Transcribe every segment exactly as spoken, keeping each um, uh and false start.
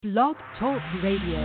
Blog Talk Radio.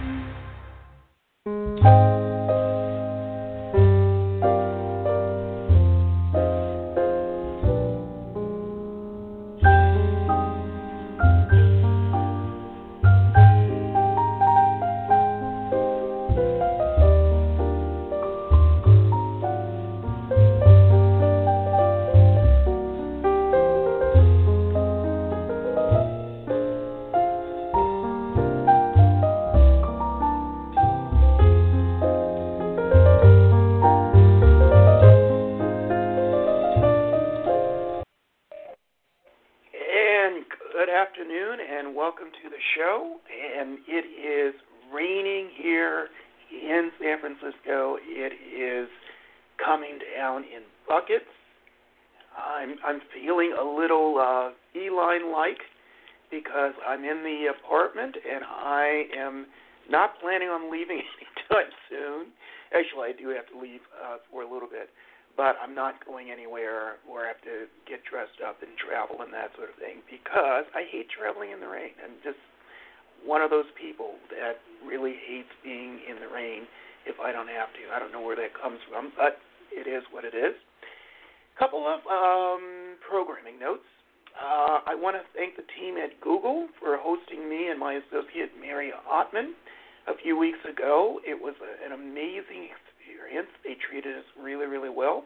Show, and it is raining here in San Francisco. It is coming down in buckets. I'm I'm feeling a little uh, feline-like because I'm in the apartment and I am not planning on leaving anytime soon. Actually, I do have to leave uh, for a little bit, but I'm not going anywhere where I have to get dressed up and travel and that sort of thing because I hate traveling in the rain. I'm just one of those people that really hates being in the rain if I don't have to. I don't know where that comes from, but it is what it is. A couple of um, programming notes. Uh, I want to thank the team at Google for hosting me and my associate, Mary Ottman, a few weeks ago. It was a, an amazing experience. They treated us really, really well.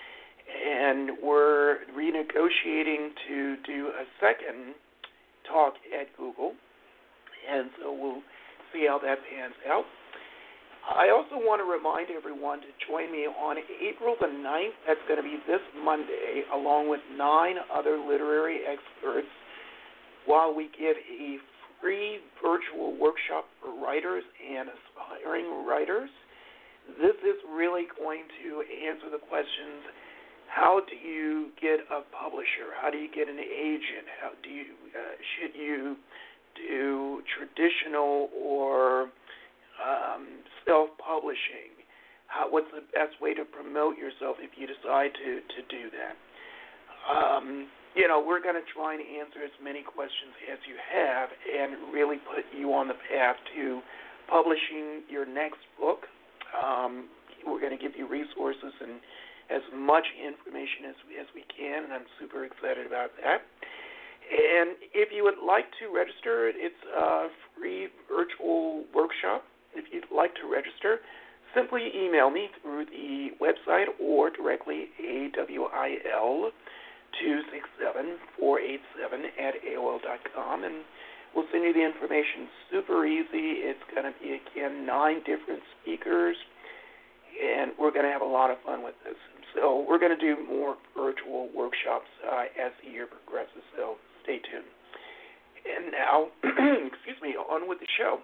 And we're renegotiating to do a second talk at Google. And so we'll see how that pans out. I also want to remind everyone to join me on April the ninth. That's going to be this Monday, along with nine other literary experts, while we give a free virtual workshop for writers and aspiring writers. This is really going to answer the questions: how do you get a publisher? How do you get an agent? How do you uh, should you do traditional or um, self-publishing? How, what's the best way to promote yourself if you decide to, to do that? Um, you know, we're going to try and answer as many questions as you have and really put you on the path to publishing your next book. Um, we're going to give you resources and as much information as, as we can, and I'm super excited about that. And if you would like to register, it's a free virtual workshop. If you'd like to register, simply email me through the website or directly A W I L two six seven four eight seven at A O L dot com, and we'll send you the information. Super easy. It's going to be, again, nine different speakers, and we're going to have a lot of fun with this. So we're going to do more virtual workshops uh, as the year progresses, so stay tuned. And now, excuse me, on with the show.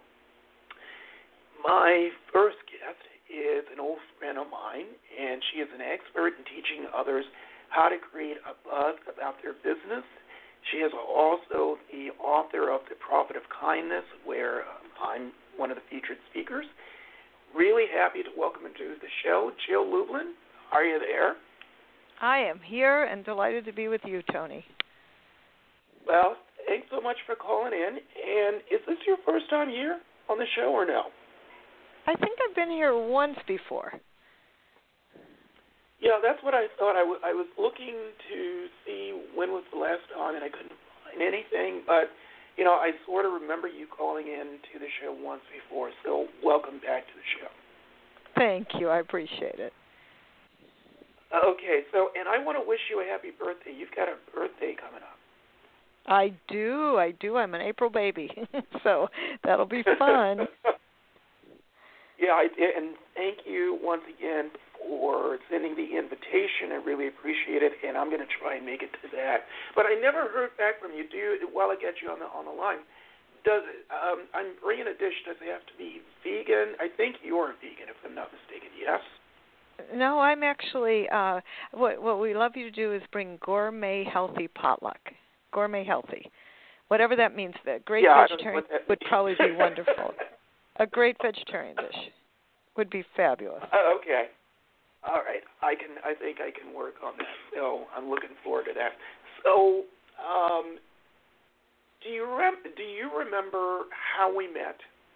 My first guest is an old friend of mine, and she is an expert in teaching others how to create a buzz about their business. She is also the author of The Profit of Kindness, where I'm one of the featured speakers. Really happy to welcome her to the show. Jill Lublin, are you there? I am here and delighted to be with you, Tony. Well, thanks so much for calling in. And is this your first time here on the show or no? I think I've been here once before. Yeah, that's what I thought. I, w- I was looking to see when was the last time, and I couldn't find anything. But, you know, I sort of remember you calling in to the show once before. So welcome back to the show. Thank you. I appreciate it. Okay, so, and I want to wish you a happy birthday. You've got a birthday coming up. I do, I do. I'm an April baby, so that'll be fun. Yeah, I did, and thank you once again for sending the invitation. I really appreciate it, and I'm going to try and make it to that. But I never heard back from you. Do you, while I get you on the on the line, does it, um, I'm bringing a dish. Does it have to be vegan? I think you're vegan, if I'm not mistaken. Yes. No, I'm actually. Uh, what what we love you to do is bring gourmet healthy potluck. Gourmet healthy, whatever that means. The great yeah, vegetarian would probably be wonderful. A great vegetarian dish would be fabulous. Uh, okay, all right. I can. I think I can work on that. So I'm looking forward to that. So, um, Do you rem- Do you remember how we met?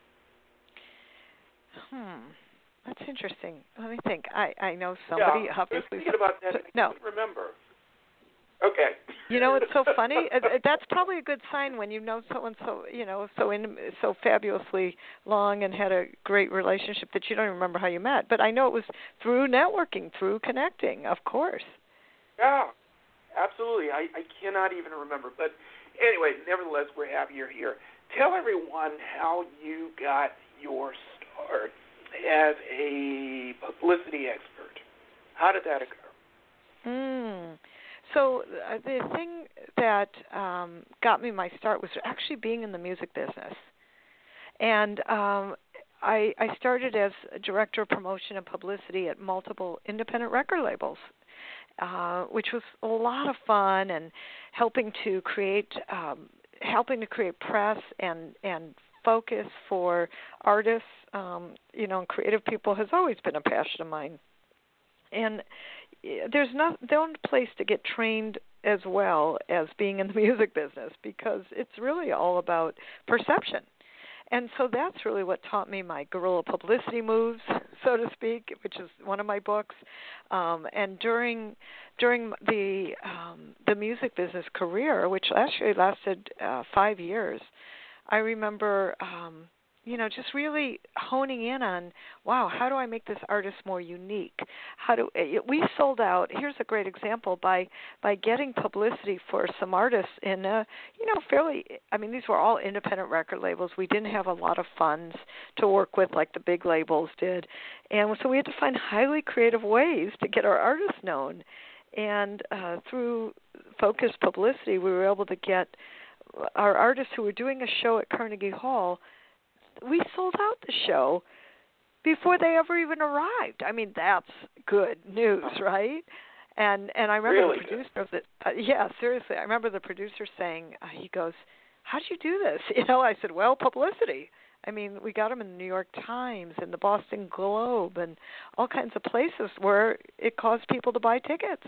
Hmm. That's interesting. Let me think. I, I know somebody yeah, obviously. Thinking about that. No. Remember. Okay. You know, it's so funny. That's probably a good sign when you know someone so, you know, so in so fabulously long and had a great relationship that you don't even remember how you met. But I know it was through networking, through connecting, of course. Yeah, absolutely. I, I cannot even remember. But anyway, nevertheless, we're happy you're here. Tell everyone how you got your start as a publicity expert. How did that occur? Mm. So uh, the thing that um, got me my start was actually being in the music business. And um, I, I started as a director of promotion and publicity at multiple independent record labels, uh, which was a lot of fun, and helping to create um, helping to create press and, and focus for artists, um, you know, and creative people has always been a passion of mine. And there's not no place to get trained as well as being in the music business, because it's really all about perception. And so that's really what taught me my guerrilla publicity moves, so to speak, which is one of my books. Um, and during during the um, the music business career, which actually lasted uh, five years, I remember, um, you know, just really honing in on, wow, how do I make this artist more unique? How do we sold out? Here's a great example by by getting publicity for some artists in, a, you know, fairly. I mean, these were all independent record labels. We didn't have a lot of funds to work with like the big labels did, and so we had to find highly creative ways to get our artists known. And uh, through focused publicity, we were able to get our artists who were doing a show at Carnegie Hall. We sold out the show before they ever even arrived. I mean, that's good news, right? And and I remember really the producer of the uh, yeah, seriously, I remember the producer saying, uh, he goes, "How'd you do this?" You know, I said, "Well, publicity. I mean, we got them in the New York Times and the Boston Globe and all kinds of places where it caused people to buy tickets."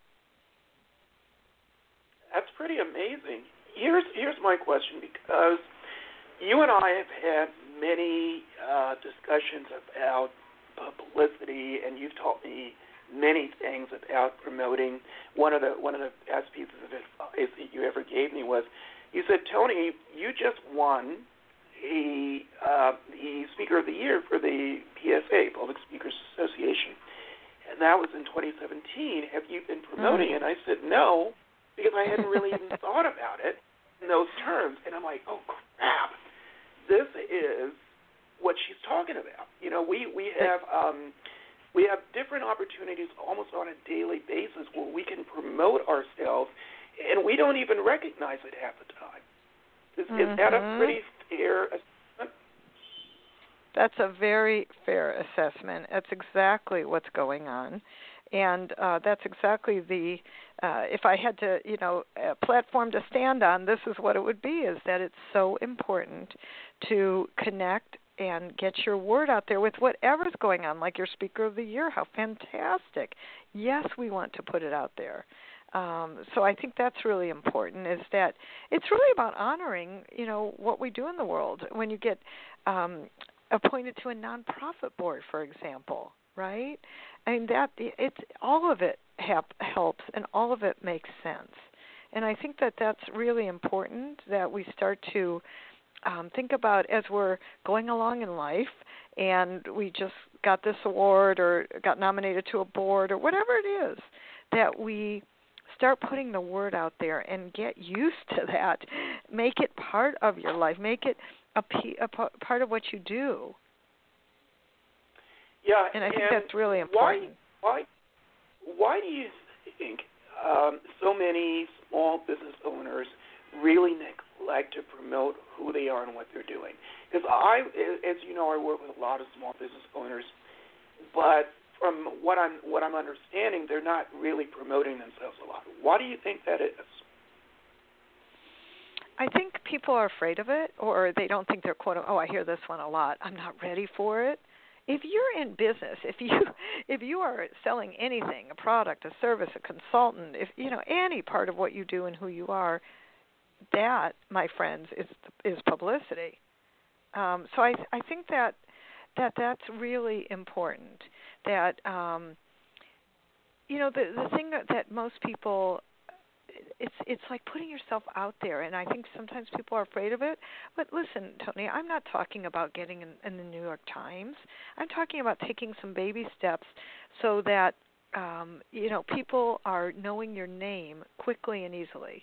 That's pretty amazing. Here's here's my question, because you and I have had many uh, discussions about publicity, and you've taught me many things about promoting. One of the one of the best pieces of advice that you ever gave me was, you said, "Tony, you just won a uh, the Speaker of the Year for the P S A, Public Speakers Association, and that was in twenty seventeen. Have you been promoting?" Mm. And I said, "No, because I hadn't really even thought about it in those terms." And I'm like, "Oh crap, this is what she's talking about." You know, we we have um, we have different opportunities almost on a daily basis where we can promote ourselves, and we don't even recognize it half the time. Is, mm-hmm. is that a pretty fair assessment? That's a very fair assessment. That's exactly what's going on. And uh, that's exactly the, uh, if I had to, you know, a platform to stand on, this is what it would be, is that it's so important to connect and get your word out there with whatever's going on, like your Speaker of the Year. How fantastic. Yes, we want to put it out there. Um, so I think that's really important, is that it's really about honoring, you know, what we do in the world. When you get um, appointed to a nonprofit board, for example, right? I mean, that it's all of it help, helps, and all of it makes sense. And I think that that's really important, that we start to um, think about as we're going along in life, and we just got this award or got nominated to a board or whatever it is, that we start putting the word out there and get used to that. Make it part of your life. Make it a, a part of what you do. Yeah, and I think and that's really important. Why, why, why do you think um, so many small business owners really neglect to promote who they are and what they're doing? Because I, as you know, I work with a lot of small business owners, but from what I'm what I'm understanding, they're not really promoting themselves a lot. Why do you think that is? I think people are afraid of it, or they don't think they're quote. Oh, I hear this one a lot. I'm not ready for it. If you're in business, if you if you are selling anything, a product, a service, a consultant, if you know any part of what you do and who you are, that, my friends, is is publicity. Um, so I I think that that that's really important. That um, you know the the thing that, that most people it's it's like putting yourself out there, and I think sometimes people are afraid of it. But listen, Tony, I'm not talking about getting in, in the New York Times. I'm talking about taking some baby steps so that um, you know people are knowing your name quickly and easily.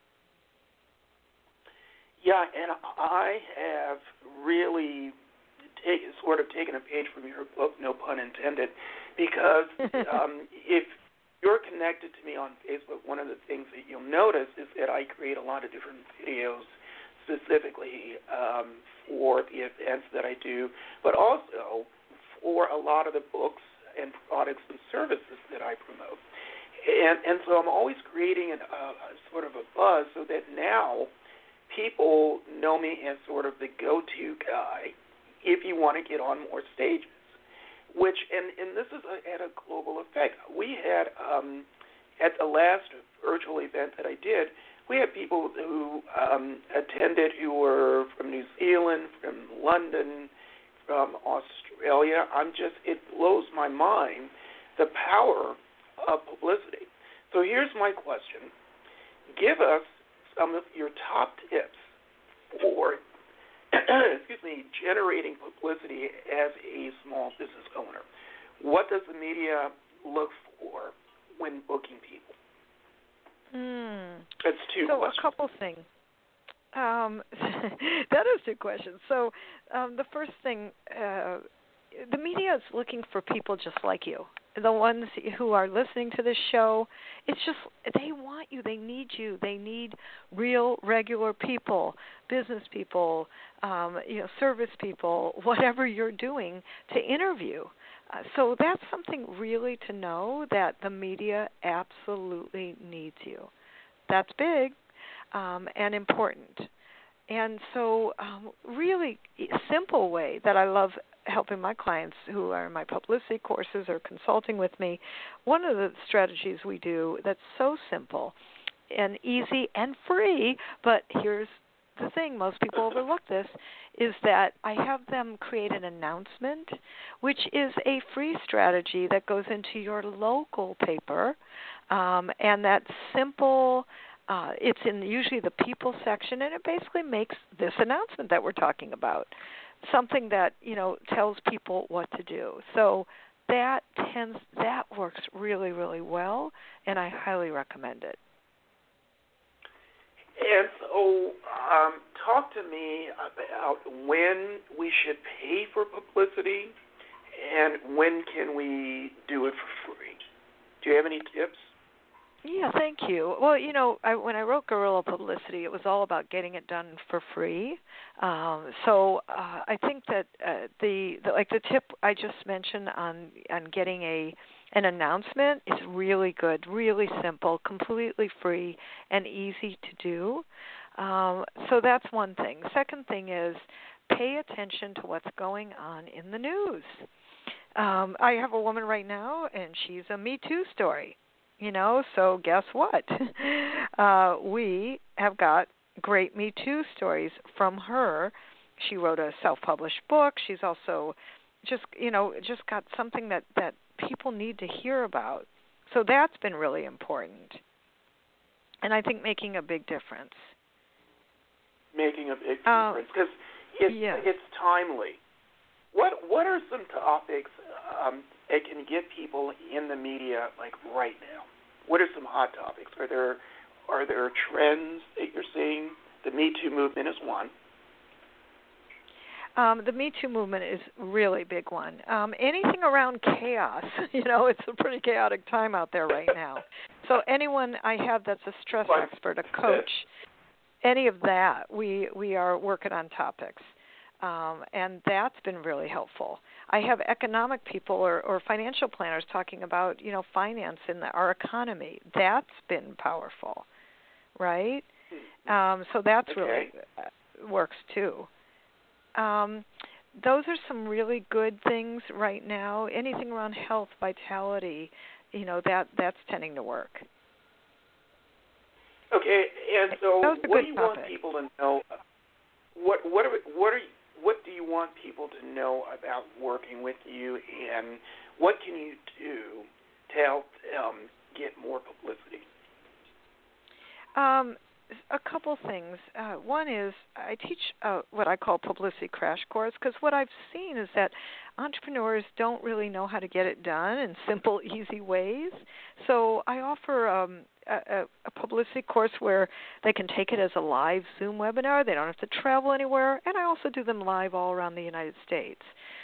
Yeah, and I have really take, sort of taken a page from your book, no pun intended, because um, if you're connected to me on Facebook, one of the things that you'll notice is that I create a lot of different videos specifically um, for the events that I do, but also for a lot of the books and products and services that I promote. And, and so I'm always creating an, uh, a sort of a buzz so that now people know me as sort of the go-to guy if you want to get on more stages, which, and, and this is a, at a global effect. We had, um, at the last virtual event that I did, we had people who um, attended who were from New Zealand, from London, from Australia. I'm just, it blows my mind, the power of publicity. So here's my question. Give us some of your top tips for, excuse me, generating publicity as a small business owner. What does the media look for when booking people? Mm. That's two so questions. So a couple things. Um, that is two questions. So um, the first thing, uh, the media is looking for people just like you. The ones who are listening to this show, it's just they want you. They need you. They need real, regular people, business people, um, you know, service people, whatever you're doing to interview. Uh, so that's something really to know, that the media absolutely needs you. That's big um, and important. And so um, really simple way that I love helping my clients who are in my publicity courses or consulting with me, one of the strategies we do that's so simple and easy and free, but here's the thing, most people overlook this, is that I have them create an announcement, which is a free strategy that goes into your local paper, um, and that simple, uh, it's in usually the people section, and it basically makes this announcement that we're talking about something that, you know, tells people what to do. So that tends, that works really, really well, and I highly recommend it. And so um, talk to me about when we should pay for publicity and when can we do it for free. Do you have any tips? Yeah, thank you. Well, you know, I, when I wrote Guerrilla Publicity, it was all about getting it done for free. Um, so uh, I think that uh, the, the like the tip I just mentioned on on getting a an announcement is really good, really simple, completely free, and easy to do. Um, so that's one thing. Second thing is pay attention to what's going on in the news. Um, I have a woman right now, and she's a Me Too story. You know, so guess what? uh, we have got great Me Too stories from her. She wrote a self-published book. She's also just, you know, just got something that, that people need to hear about. So that's been really important. And I think making a big difference. Making a big uh, difference because it's, yes. it's timely. What what are some topics um, that can get people in the media like right now? What are some hot topics? Are there are there trends that you're seeing? The Me Too movement is one. Um, the Me Too movement is a really big one. Um, anything around chaos, you know, it's a pretty chaotic time out there right now. So anyone I have that's a stress Fine. expert, a coach, any of that, we we are working on topics. Um, and that's been really helpful. I have economic people or, or financial planners talking about, you know, finance in the, our economy. That's been powerful, right? Um, so that's okay. really uh, works too. Um, those are some really good things right now. Anything around health, vitality, you know, that that's tending to work. Okay, and so what do you topic. want people to know? What what are, what are what do you want people to know about working with you, and what can you do to help um, get more publicity? Um, a couple things. Uh, one is I teach uh, what I call publicity crash course, because what I've seen is that entrepreneurs don't really know how to get it done in simple, easy ways. So I offer um, a, a publicity course where they can take it as a live Zoom webinar. They don't have to travel anywhere, and I also do them live all around the United States.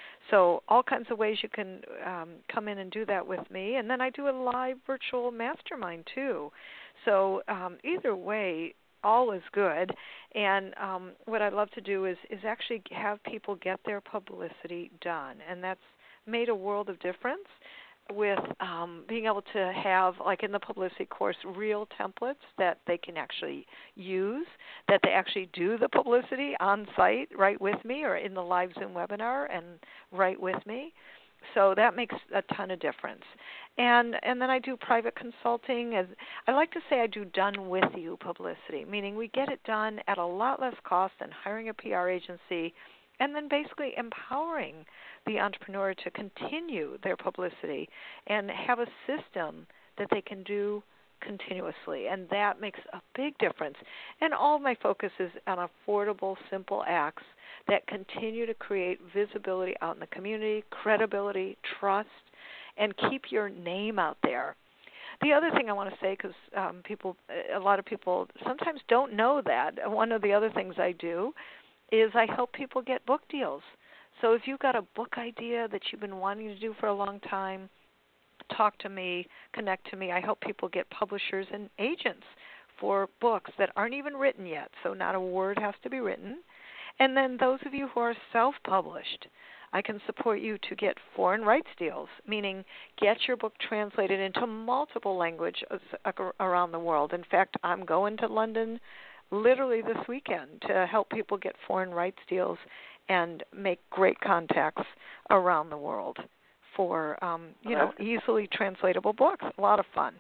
So all kinds of ways you can um, come in and do that with me. And then I do a live virtual mastermind, too. So um, either way, all is good. And um, what I love to do is, is actually have people get their publicity done. And that's made a world of difference with um, being able to have, like in the publicity course, real templates that they can actually use, that they actually do the publicity on site right with me or in the live Zoom webinar and right with me. So that makes a ton of difference. And and then I do private consulting. And I like to say I do done with you publicity, meaning we get it done at a lot less cost than hiring a P R agency, and then basically empowering the entrepreneur to continue their publicity and have a system that they can do continuously. And that makes a big difference. And all of my focus is on affordable, simple acts that continue to create visibility out in the community, credibility, trust, and keep your name out there. The other thing I want to say, because um, people, a lot of people sometimes don't know that, one of the other things I do is I help people get book deals. So if you've got a book idea that you've been wanting to do for a long time, talk to me, connect to me. I help people get publishers and agents for books that aren't even written yet, so not a word has to be written. And then those of you who are self-published, I can support you to get foreign rights deals, meaning get your book translated into multiple languages around the world. In fact, I'm going to London literally this weekend to help people get foreign rights deals and make great contacts around the world for, um, you know, easily translatable books. A lot of fun.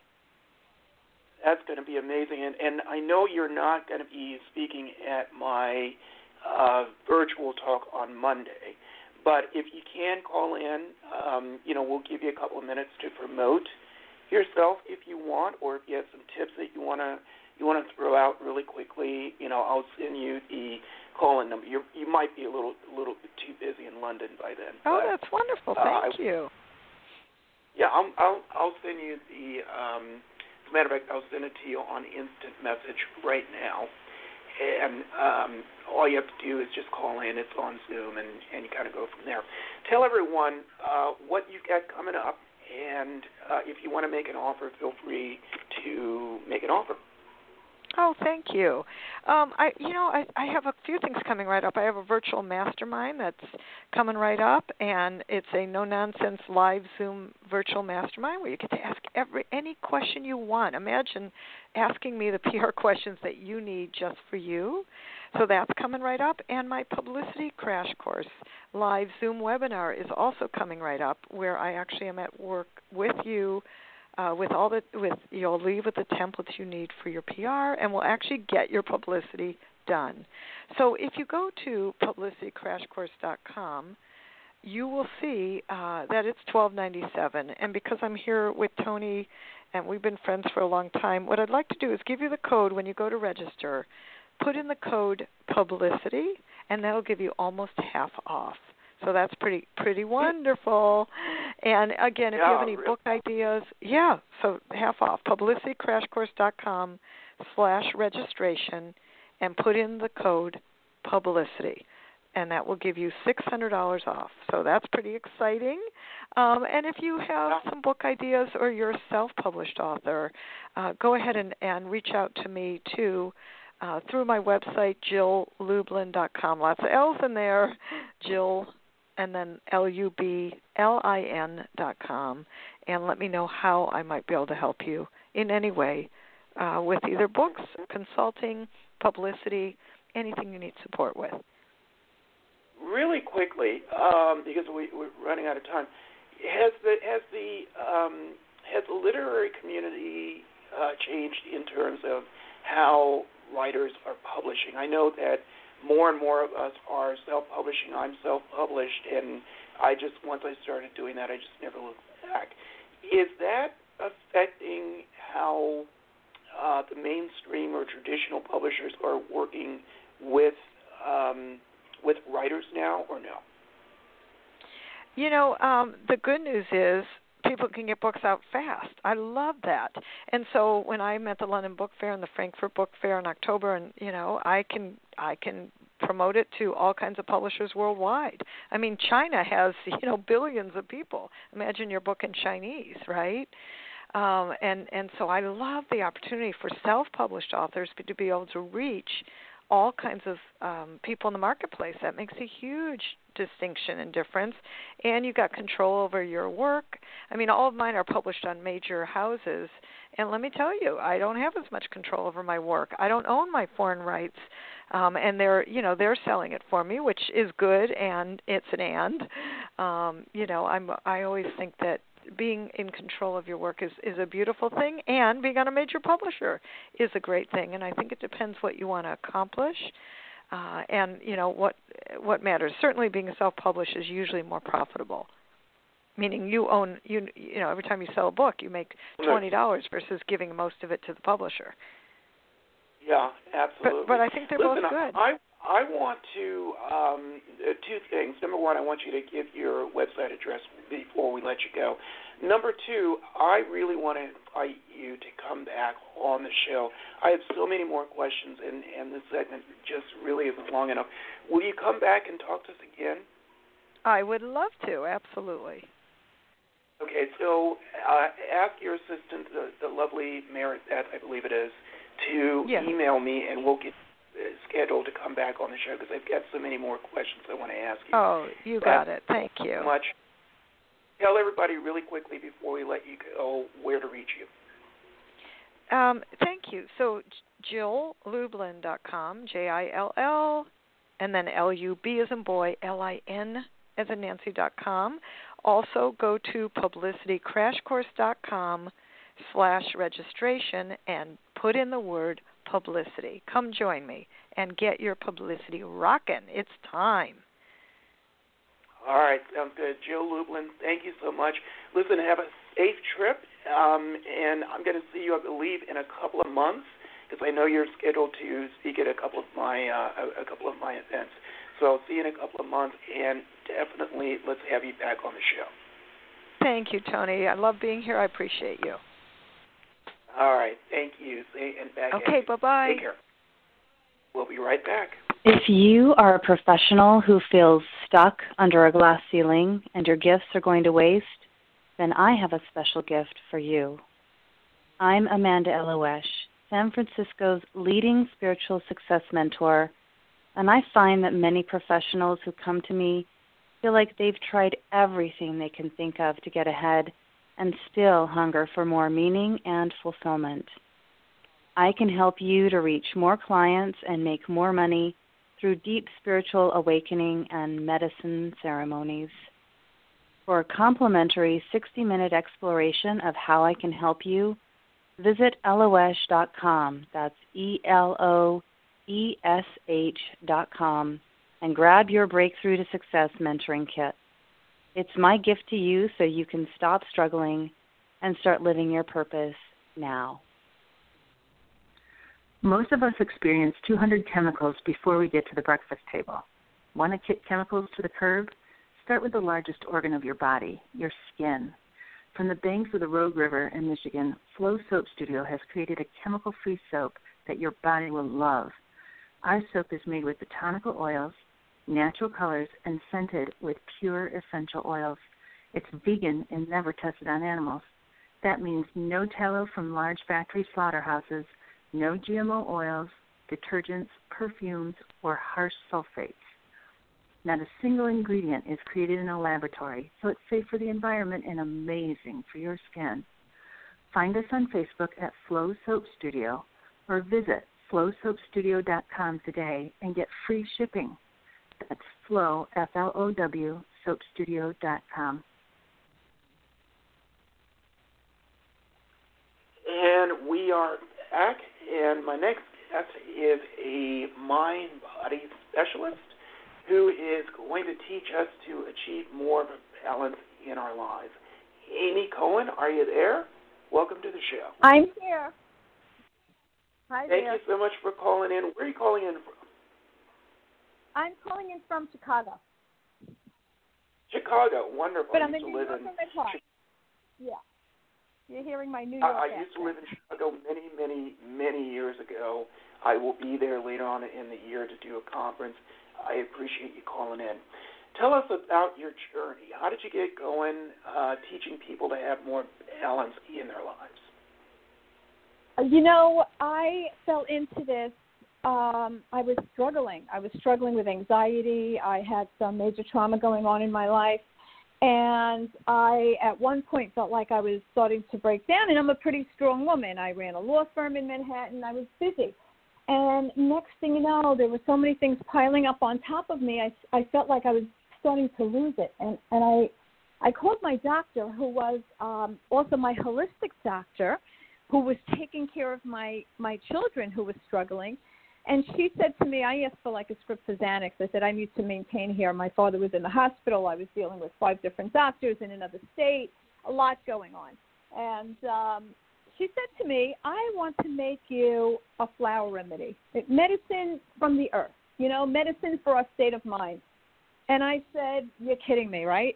That's going to be amazing. And, and I know you're not going to be speaking at my uh, virtual talk on Monday, but if you can call in, um, you know, we'll give you a couple of minutes to promote yourself if you want, or if you have some tips that you want to you want to throw out really quickly. You know, I'll send you the call-in number. You you might be a little a little bit too busy in London by then. Oh, but, that's wonderful. Uh, Thank I, you. Yeah, I'll I'll, I'll send you the. Um, as a matter of fact, I'll send it to you on instant message right now. And um, all you have to do is just call in. It's on Zoom, and, and you kind of go from there. Tell everyone uh, what you've got coming up, and uh, if you want to make an offer, feel free to make an offer. Oh, thank you. Um, I, you know, I, I have a few things coming right up. I have a virtual mastermind that's coming right up, and it's a no-nonsense live Zoom virtual mastermind where you get to ask every any question you want. Imagine asking me the P R questions that you need just for you. So that's coming right up. And my publicity crash course live Zoom webinar is also coming right up, where I actually am at work with you. Uh, with all the, with you'll leave with the templates you need for your P R, and we'll actually get your publicity done. So if you go to publicity crash course dot com, you will see uh, that it's twelve ninety-seven. And because I'm here with Tony, and we've been friends for a long time, what I'd like to do is give you the code when you go to register. Put in the code publicity, and that'll give you almost half off. So that's pretty pretty wonderful. And again, if yeah, you have any really. book ideas, yeah, so half off. publicity crash course dot com slash registration and put in the code publicity. And that will give you six hundred dollars off. So that's pretty exciting. Um, and if you have some book ideas or you're a self-published author, uh, go ahead and, and reach out to me too. Uh, through my website, jill lublin dot com. Lots of L's in there. Jill, and then L U B L I N dot com. And let me know how I might be able to help you in any way uh, with either books, consulting, publicity, anything you need support with. Really quickly, um, because we, we're running out of time, has the has the um, has the literary community uh, changed in terms of how writers are publishing? I know that more and more of us are self-publishing. I'm self-published, and I just, once I started doing that, I just never looked back. Is that affecting how uh, the mainstream or traditional publishers are working with um, with writers now, or no? You know, um, the good news is people can get books out fast. I love that. And so when I'm at the London Book Fair and the Frankfurt Book Fair in October, and you know, I can I can promote it to all kinds of publishers worldwide. I mean, China has, you know, billions of people. Imagine your book in Chinese, right? Um, and and so I love the opportunity for self-published authors to be able to reach all kinds of um, people in the marketplace. That makes a huge distinction and difference. And you got control over your work. I mean, all of mine are published on major houses. And let me tell you, I don't have as much control over my work. I don't own my foreign rights. Um, and they're, you know, they're selling it for me, which is good, and it's an and. Um, you know, I'm, I always think that being in control of your work is, is a beautiful thing, and being on a major publisher is a great thing. And I think it depends what you want to accomplish, uh, and you know what what matters. Certainly, being self-published is usually more profitable. Meaning, you own you you know every time you sell a book, you make twenty dollars versus giving most of it to the publisher. Yeah, absolutely. But, but I think they're Listen, both good. I I want to um, uh, two things. Number one, I want you to give your website address before we let you go. Number two, I really want to invite you to come back on the show. I have so many more questions, and, and this segment just really isn't long enough. Will you come back and talk to us again? I would love to, absolutely. Okay, so uh, ask your assistant, the, the lovely Merit Beth, I believe it is, to yes. email me, and we'll get scheduled to come back on the show because I've got so many more questions I want to ask you. Oh, you got it. Thank you. So much. Tell everybody really quickly before we let you go where to reach you. Um, thank you. So Jill Lublin dot com, J I L L, and then L U B as in boy, L I N as in Nancy dot com. Also go to publicity crash course dot com slash registration and put in the word publicity. Come join me and get your publicity rocking. It's time. All right, sounds good. Jill Lublin, thank you so much. Listen, have a safe trip, um, and I'm going to see you, I believe, in a couple of months because I know you're scheduled to speak at a couple of my uh, a couple of my events. So I'll see you in a couple of months, and definitely let's have you back on the show. Thank you, Tony. I love being here. I appreciate you. All right, thank you. And back okay, bye-bye. Take care. We'll be right back. If you are a professional who feels stuck under a glass ceiling and your gifts are going to waste, then I have a special gift for you. I'm Amanda Eloesh, San Francisco's leading spiritual success mentor, and I find that many professionals who come to me feel like they've tried everything they can think of to get ahead and still hunger for more meaning and fulfillment. I can help you to reach more clients and make more money through deep spiritual awakening and medicine ceremonies. For a complimentary sixty-minute exploration of how I can help you, visit eloesh dot com. That's E L O E S H dot com, and grab your Breakthrough to Success mentoring kit. It's my gift to you so you can stop struggling and start living your purpose now. Most of us experience two hundred chemicals before we get to the breakfast table. Want to kick chemicals to the curb? Start with the largest organ of your body, your skin. From the banks of the Rogue River in Michigan, Flow Soap Studio has created a chemical-free soap that your body will love. Our soap is made with botanical oils, natural colors, and scented with pure essential oils. It's vegan and never tested on animals. That means no tallow from large factory slaughterhouses, no G M O oils, detergents, perfumes, or harsh sulfates. Not a single ingredient is created in a laboratory, so it's safe for the environment and amazing for your skin. Find us on Facebook at Flow Soap Studio or visit flow soap studio dot com today and get free shipping. That's Flow, F L O W, soap studio dot com. And And we are back, and my next guest is a mind-body specialist who is going to teach us to achieve more of a balance in our lives. Amy Cohen, are you there? Welcome to the show. I'm here. Hi Thank there. you so much for calling in. Where are you calling in from? I'm calling in from Chicago. Chicago, wonderful. But I I'm used in to New live York in for my part. Yeah. You're hearing my New York I, I accent. used to live in Chicago many, many, many years ago. I will be there later on in the year to do a conference. I appreciate you calling in. Tell us about your journey. How did you get going uh, teaching people to have more balance in their lives? You know, I fell into this. Um, I was struggling. I was struggling with anxiety. I had some major trauma going on in my life. And I, at one point, felt like I was starting to break down. And I'm a pretty strong woman. I ran a law firm in Manhattan. I was busy. And next thing you know, there were so many things piling up on top of me. I, I felt like I was starting to lose it. And, and I, I called my doctor, who was um, also my holistic doctor, who was taking care of my, my children who were struggling. And she said to me, I asked for like a script for Xanax. I said, I need to maintain here. My father was in the hospital. I was dealing with five different doctors in another state, a lot going on. And um, she said to me, I want to make you a flower remedy, medicine from the earth, you know, medicine for our state of mind. And I said, you're kidding me, right?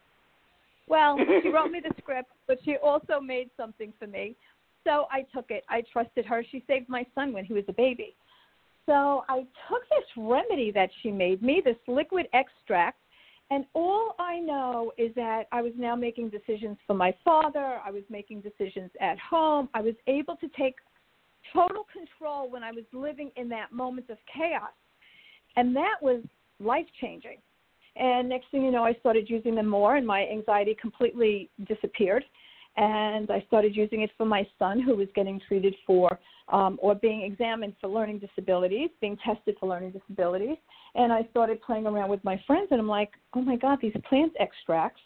Well, she wrote me the script, but she also made something for me. So I took it. I trusted her. She saved my son when he was a baby. So I took this remedy that she made me, this liquid extract, and all I know is that I was now making decisions for my father. I was making decisions at home. I was able to take total control when I was living in that moment of chaos. And that was life-changing. And next thing you know, I started using them more, and my anxiety completely disappeared. And I started using it for my son, who was getting treated for um, or being examined for learning disabilities, being tested for learning disabilities. And I started playing around with my friends, and I'm like, oh, my God, these plant extracts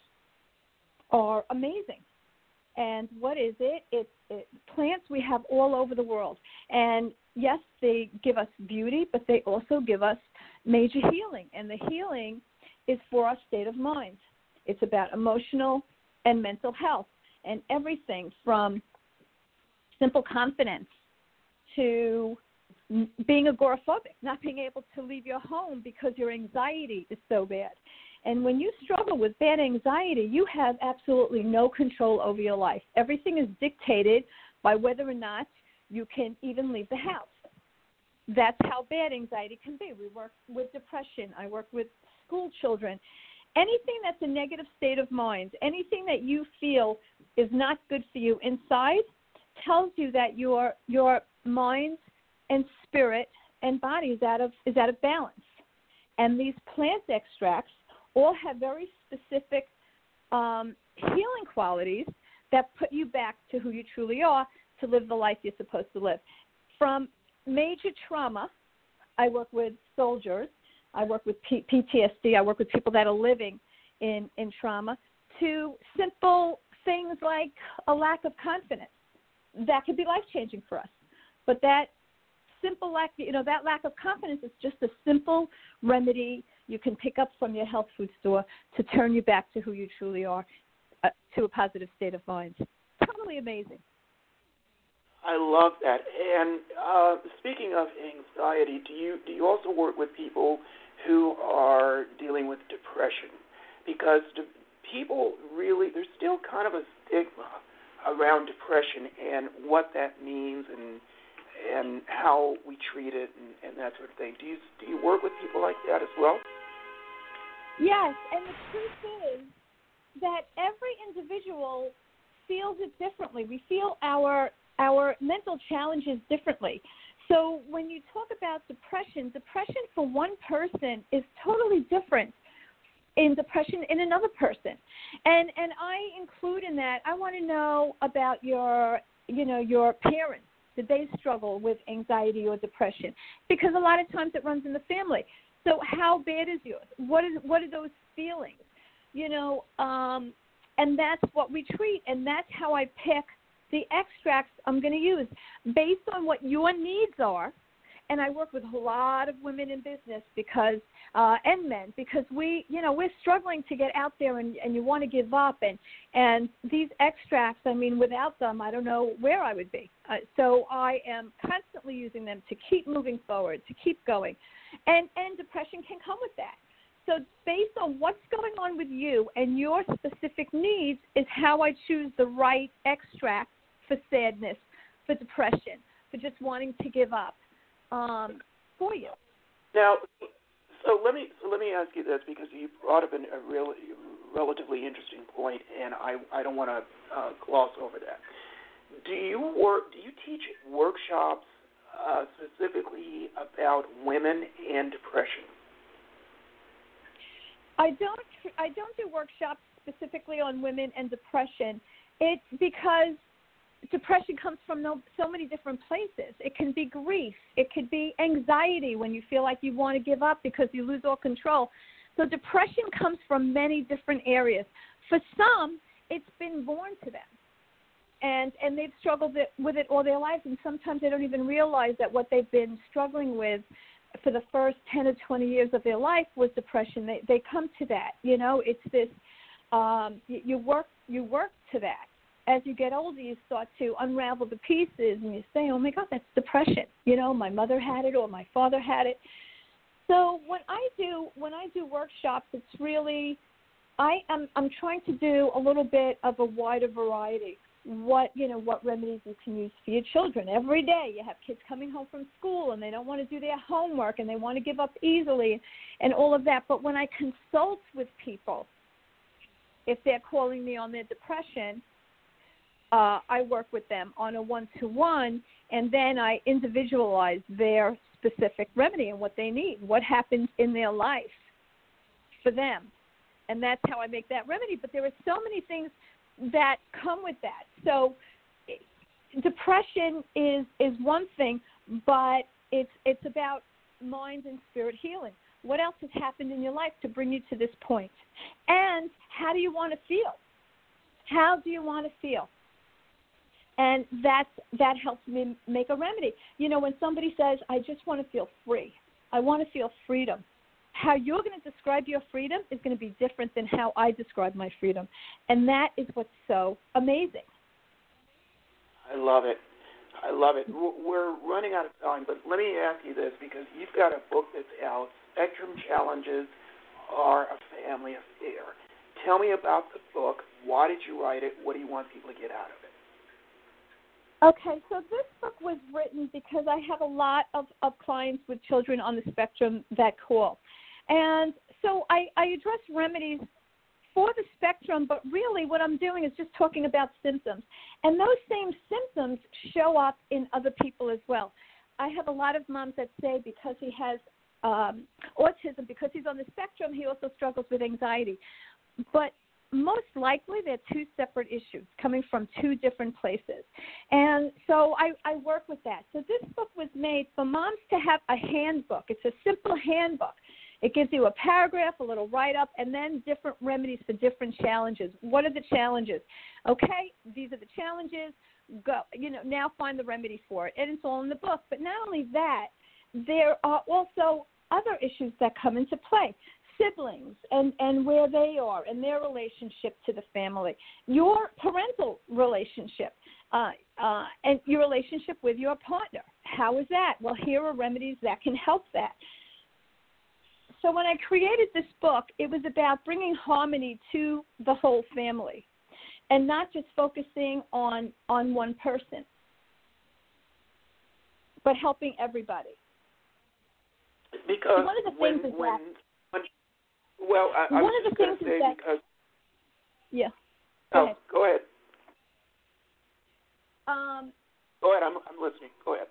are amazing. And what is it? It's it, plants we have all over the world. And, yes, they give us beauty, but they also give us major healing. And the healing is for our state of mind. It's about emotional and mental health. And everything from simple confidence to being agoraphobic, not being able to leave your home because your anxiety is so bad. And when you struggle with bad anxiety, you have absolutely no control over your life. Everything is dictated by whether or not you can even leave the house. That's how bad anxiety can be. We work with depression. I work with school children. Anything that's a negative state of mind, anything that you feel is not good for you inside, tells you that your your mind and spirit and body is out of is out of balance. And these plant extracts all have very specific um, healing qualities that put you back to who you truly are to live the life you're supposed to live. From major trauma, I work with soldiers. I work with P- PTSD. I work with people that are living in, in trauma, to simple things like a lack of confidence. That could be life-changing for us. But that simple lack, you know, that lack of confidence is just a simple remedy you can pick up from your health food store to turn you back to who you truly are, uh, to a positive state of mind. Totally amazing. I love that. And uh, speaking of anxiety, do you do you also work with people who are dealing with depression? Because de- people really, there's still kind of a stigma around depression and what that means and and how we treat it and, and that sort of thing. Do you do you work with people like that as well? Yes, and the truth is that every individual feels it differently. We feel our our mental challenges differently. So when you talk about depression, depression for one person is totally different in depression in another person. And and I include in that, I want to know about your, you know, your parents. Did they struggle with anxiety or depression? Because a lot of times it runs in the family. So how bad is yours? What is what are those feelings? You know, um, and that's what we treat, and that's how I pick the extracts I'm going to use based on what your needs are. And I work with a lot of women in business because, uh, and men, because we, you know, we're struggling to get out there, and, and you want to give up. And, and these extracts, I mean, without them, I don't know where I would be. Uh, so I am constantly using them to keep moving forward, to keep going. And, and depression can come with that. So based on what's going on with you and your specific needs is how I choose the right extract for sadness, for depression, for just wanting to give up. Um, for you. Now, so let me so let me ask you this, because you brought up an, a really relatively interesting point, and I, I don't want to uh, gloss over that. Do you work? Do you teach workshops uh, specifically about women and depression? I don't. I don't do workshops specifically on women and depression. It's because depression comes from no, so many different places. It can be grief. It could be anxiety when you feel like you want to give up because you lose all control. So depression comes from many different areas. For some, it's been born to them, and and they've struggled it, with it all their lives, and sometimes they don't even realize that what they've been struggling with for the first ten or twenty years of their life was depression. They they come to that. You know, it's this. Um, you, you work you work to that. As you get older, you start to unravel the pieces, and you say, oh, my God, that's depression. You know, my mother had it or my father had it. So when I do when I do workshops, it's really, I am I'm trying to do a little bit of a wider variety. What, you know, what remedies you can use for your children. Every day you have kids coming home from school, and they don't want to do their homework, and they want to give up easily and all of that. But when I consult with people, if they're calling me on their depression, Uh, I work with them on a one-to-one, and then I individualize their specific remedy and what they need, what happens in their life for them. And that's how I make that remedy. But there are so many things that come with that. So depression is, is one thing, but it's it's about mind and spirit healing. What else has happened in your life to bring you to this point? And how do you want to feel? How do you want to feel? And that's, that helps me make a remedy. You know, when somebody says, I just want to feel free, I want to feel freedom, how you're going to describe your freedom is going to be different than how I describe my freedom. And that is what's so amazing. I love it. I love it. We're running out of time, but let me ask you this, because you've got a book that's out, Spectrum Challenges Are a Family Affair. Tell me about the book. Why did you write it? What do you want people to get out of it? Okay, so this book was written because I have a lot of, of clients with children on the spectrum that call. And so I, I address remedies for the spectrum, but really what I'm doing is just talking about symptoms. And those same symptoms show up in other people as well. I have a lot of moms that say because he has um, autism, because he's on the spectrum, he also struggles with anxiety. But most likely they're two separate issues coming from two different places. And so I, I work with that. So this book was made for moms to have a handbook. It's a simple handbook. It gives you a paragraph, a little write-up, and then different remedies for different challenges. What are the challenges? Okay, these are the challenges. Go, you know, now find the remedy for it. And it's all in the book. But not only that, there are also other issues that come into play. Siblings and, and where they are and their relationship to the family, your parental relationship, uh, uh, and your relationship with your partner. How is that? Well, here are remedies that can help that. So when I created this book, it was about bringing harmony to the whole family and not just focusing on, on one person, but helping everybody. Because one of the when, things is when, that when Well, I, I One was of just the going to things say is that, because... Yeah. Go oh, ahead. go ahead. Um, go ahead. I'm, I'm listening. Go ahead.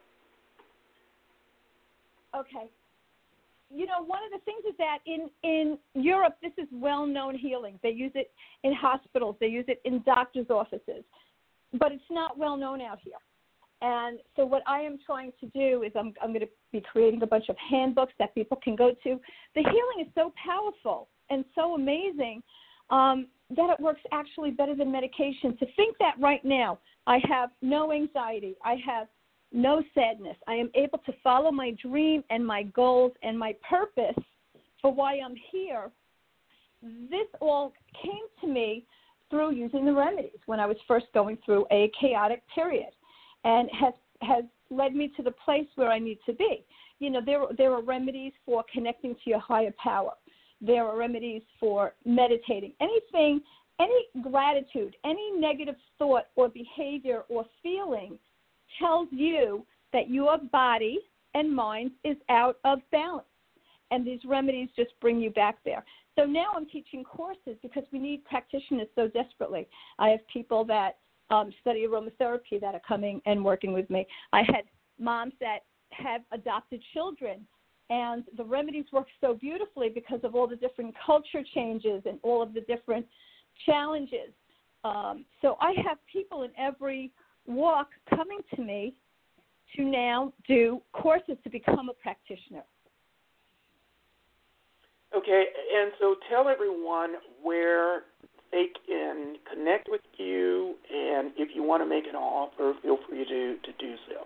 Okay. You know, one of the things is that in, in Europe, this is well-known healing. They use it in hospitals. They use it in doctors' offices. But it's not well-known out here. And so what I am trying to do is I'm, I'm going to be creating a bunch of handbooks that people can go to. The healing is so powerful and so amazing um, that it works actually better than medication. To think that right now, I have no anxiety. I have no sadness. I am able to follow my dream and my goals and my purpose for why I'm here. This all came to me through using the remedies when I was first going through a chaotic period, and has has led me to the place where I need to be. You know, there there are remedies for connecting to your higher power. There are remedies for meditating. Anything, any gratitude, any negative thought or behavior or feeling tells you that your body and mind is out of balance. And these remedies just bring you back there. So now I'm teaching courses because we need practitioners so desperately. I have people that um, study aromatherapy that are coming and working with me. I had moms that have adopted children, and the remedies work so beautifully because of all the different culture changes and all of the different challenges. Um, so I have people in every walk coming to me to now do courses to become a practitioner. Okay, and so tell everyone where they can connect with you, and if you want to make an offer, feel free to, to do so.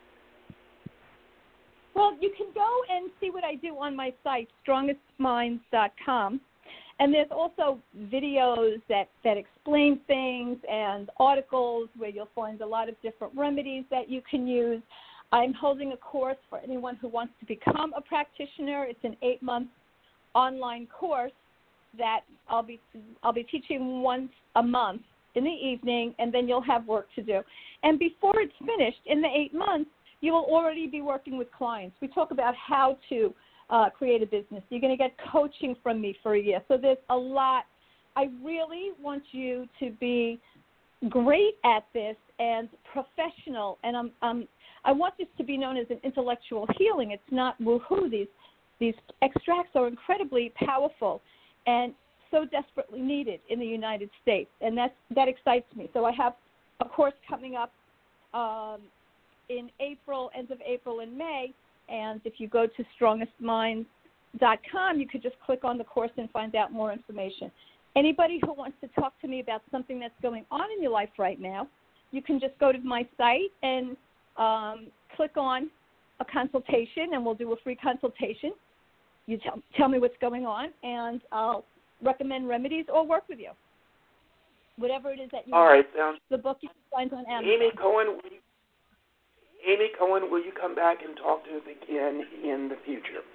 Well, you can go and see what I do on my site, strongest minds dot com. And there's also videos that, that explain things and articles where you'll find a lot of different remedies that you can use. I'm holding a course for anyone who wants to become a practitioner. It's an eight-month online course that I'll be I'll be teaching once a month in the evening, and then you'll have work to do. And before it's finished, in the eight months, you will already be working with clients. We talk about how to uh, create a business. You're going to get coaching from me for a year. So there's a lot. I really want you to be great at this and professional. And I'm, um, I want this to be known as an intellectual healing. It's not woohoo. These These extracts are incredibly powerful and so desperately needed in the United States, and that's, that excites me. So I have a course coming up um, in April, end of April and May, and if you go to strongest minds dot com, you could just click on the course and find out more information. Anybody who wants to talk to me about something that's going on in your life right now, you can just go to my site and um, click on a consultation, and we'll do a free consultation. You tell, tell me what's going on, and I'll recommend remedies or work with you. Whatever it is that you All want. right, sounds. The book you can find on Amazon. Amy Cohen, will you, Amy Cohen, will you come back and talk to us again in the future?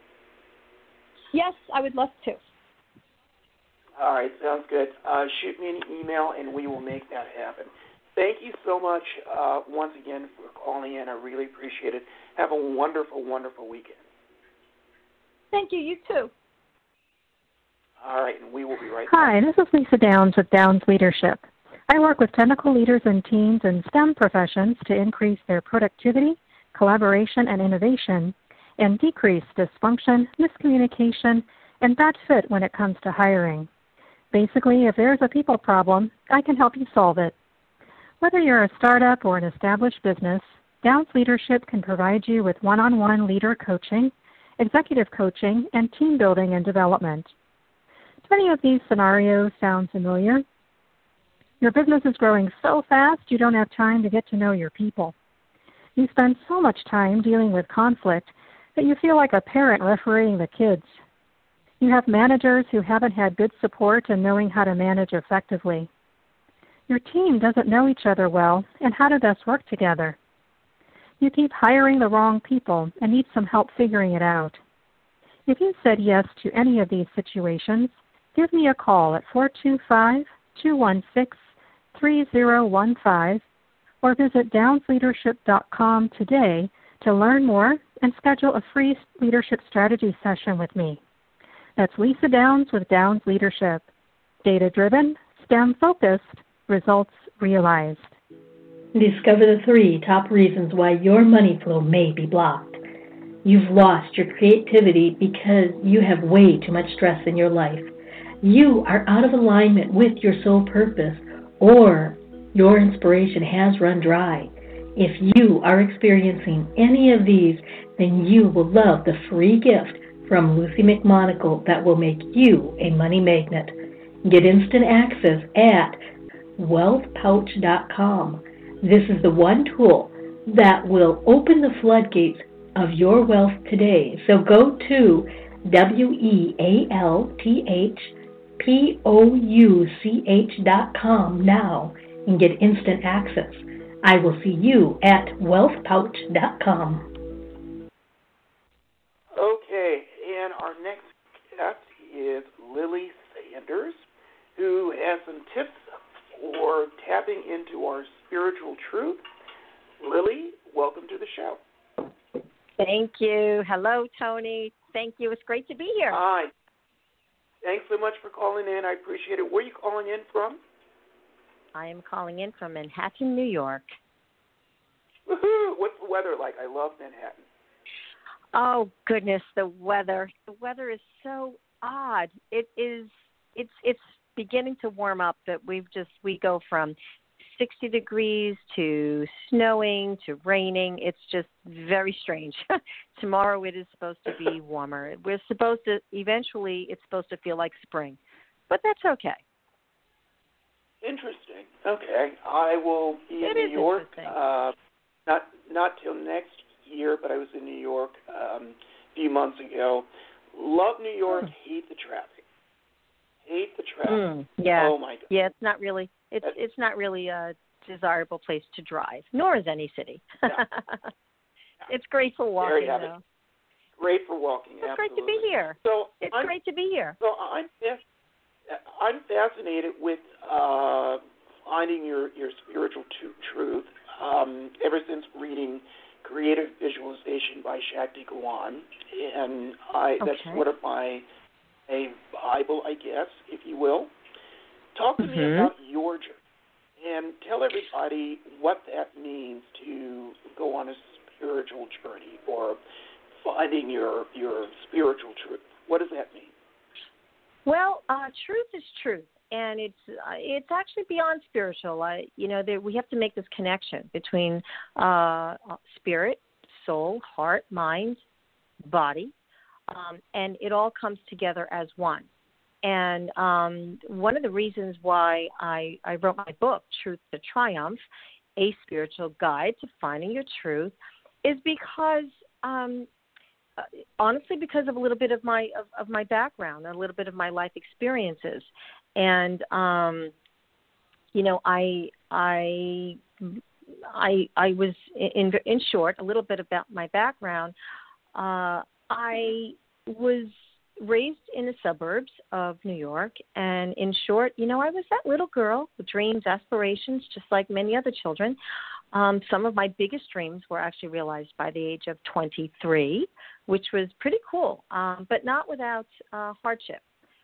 Yes, I would love to. All right, sounds good. Uh, shoot me an email, and we will make that happen. Thank you so much uh, once again for calling in. I really appreciate it. Have a wonderful, wonderful weekend. Thank you. You too. All right, and we will be right back. Hi, this is Lisa Downs with Downs Leadership. I work with technical leaders and teams in STEM professions to increase their productivity, collaboration, and innovation, and decrease dysfunction, miscommunication, and bad fit when it comes to hiring. Basically, if there's a people problem, I can help you solve it. Whether you're a startup or an established business, Downs Leadership can provide you with one-on-one leader coaching, executive coaching, and team building and development. Do any of these scenarios sound familiar? Your business is growing so fast you don't have time to get to know your people. You spend so much time dealing with conflict that you feel like a parent refereeing the kids. You have managers who haven't had good support in knowing how to manage effectively. Your team doesn't know each other well and how to best work together. You keep hiring the wrong people and need some help figuring it out. If you said yes to any of these situations, give me a call at four two five, two one six, three zero one five or visit downs leadership dot com today to learn more and schedule a free leadership strategy session with me. That's Lisa Downs with Downs Leadership. Data-driven, STEM-focused, results realized. Discover the three top reasons why your money flow may be blocked. You've lost your creativity because you have way too much stress in your life. You are out of alignment with your soul purpose, or your inspiration has run dry. If you are experiencing any of these, then you will love the free gift from Lucy McMonagle that will make you a money magnet. Get instant access at wealth pouch dot com. This is the one tool that will open the floodgates of your wealth today. So go to W E A L T H P O U C H dot com now and get instant access. I will see you at wealth pouch dot com. Okay, and our next guest is Lily Sanders, who has some tips for tapping into our spiritual truth. Lily, welcome to the show. Thank you. Hello, Tony. Thank you. It's great to be here. Hi. Thanks so much for calling in. I appreciate it. Where are you calling in from? I am calling in from Manhattan, New York. Woohoo! What's the weather like? I love Manhattan. Oh, goodness, the weather. The weather is so odd. It is, it's, it's beginning to warm up that we've just, we go from sixty degrees to snowing to raining. It's just very strange. Tomorrow it is supposed to be warmer. We're supposed to, eventually it's supposed to feel like spring, but that's okay. Interesting. Okay. I will be in It New is York. interesting. Uh, not not till next year, but I was in New York um, a few months ago. Love New York. Hmm. Hate the traffic. Hate the traffic. Mm, yeah. Oh my God. Yeah, it's not really. It's it's not really a desirable place to drive, nor is any city. No. It's great for walking, Very happy. though. Great for walking. It's absolutely. great to be here. So It's I'm, great to be here. So I'm I'm fascinated with uh, finding your your spiritual t- truth. Um, ever since reading Creative Visualization by Shakti Gawan, and I Okay. that's sort of my a Bible, I guess, if you will. Talk to Mm-hmm. me about your journey and tell everybody what that means to go on a spiritual journey or finding your your spiritual truth. What does that mean? Well, uh, truth is truth, and it's uh, it's actually beyond spiritual. I, you know, there, we have to make this connection between uh, spirit, soul, heart, mind, body, um, and it all comes together as one. And um, one of the reasons why I, I wrote my book, Truth to Triumph, A Spiritual Guide to Finding Your Truth, is because um, Uh, honestly, because of a little bit of my of, of my background, a little bit of my life experiences, and um, you know, I I I I was in in short a little bit about my background. Uh, I was raised in the suburbs of New York, and in short, you know, I was that little girl with dreams, aspirations, just like many other children. Um, some of my biggest dreams were actually realized by the age of twenty-three, which was pretty cool, um, but not without uh, hardship.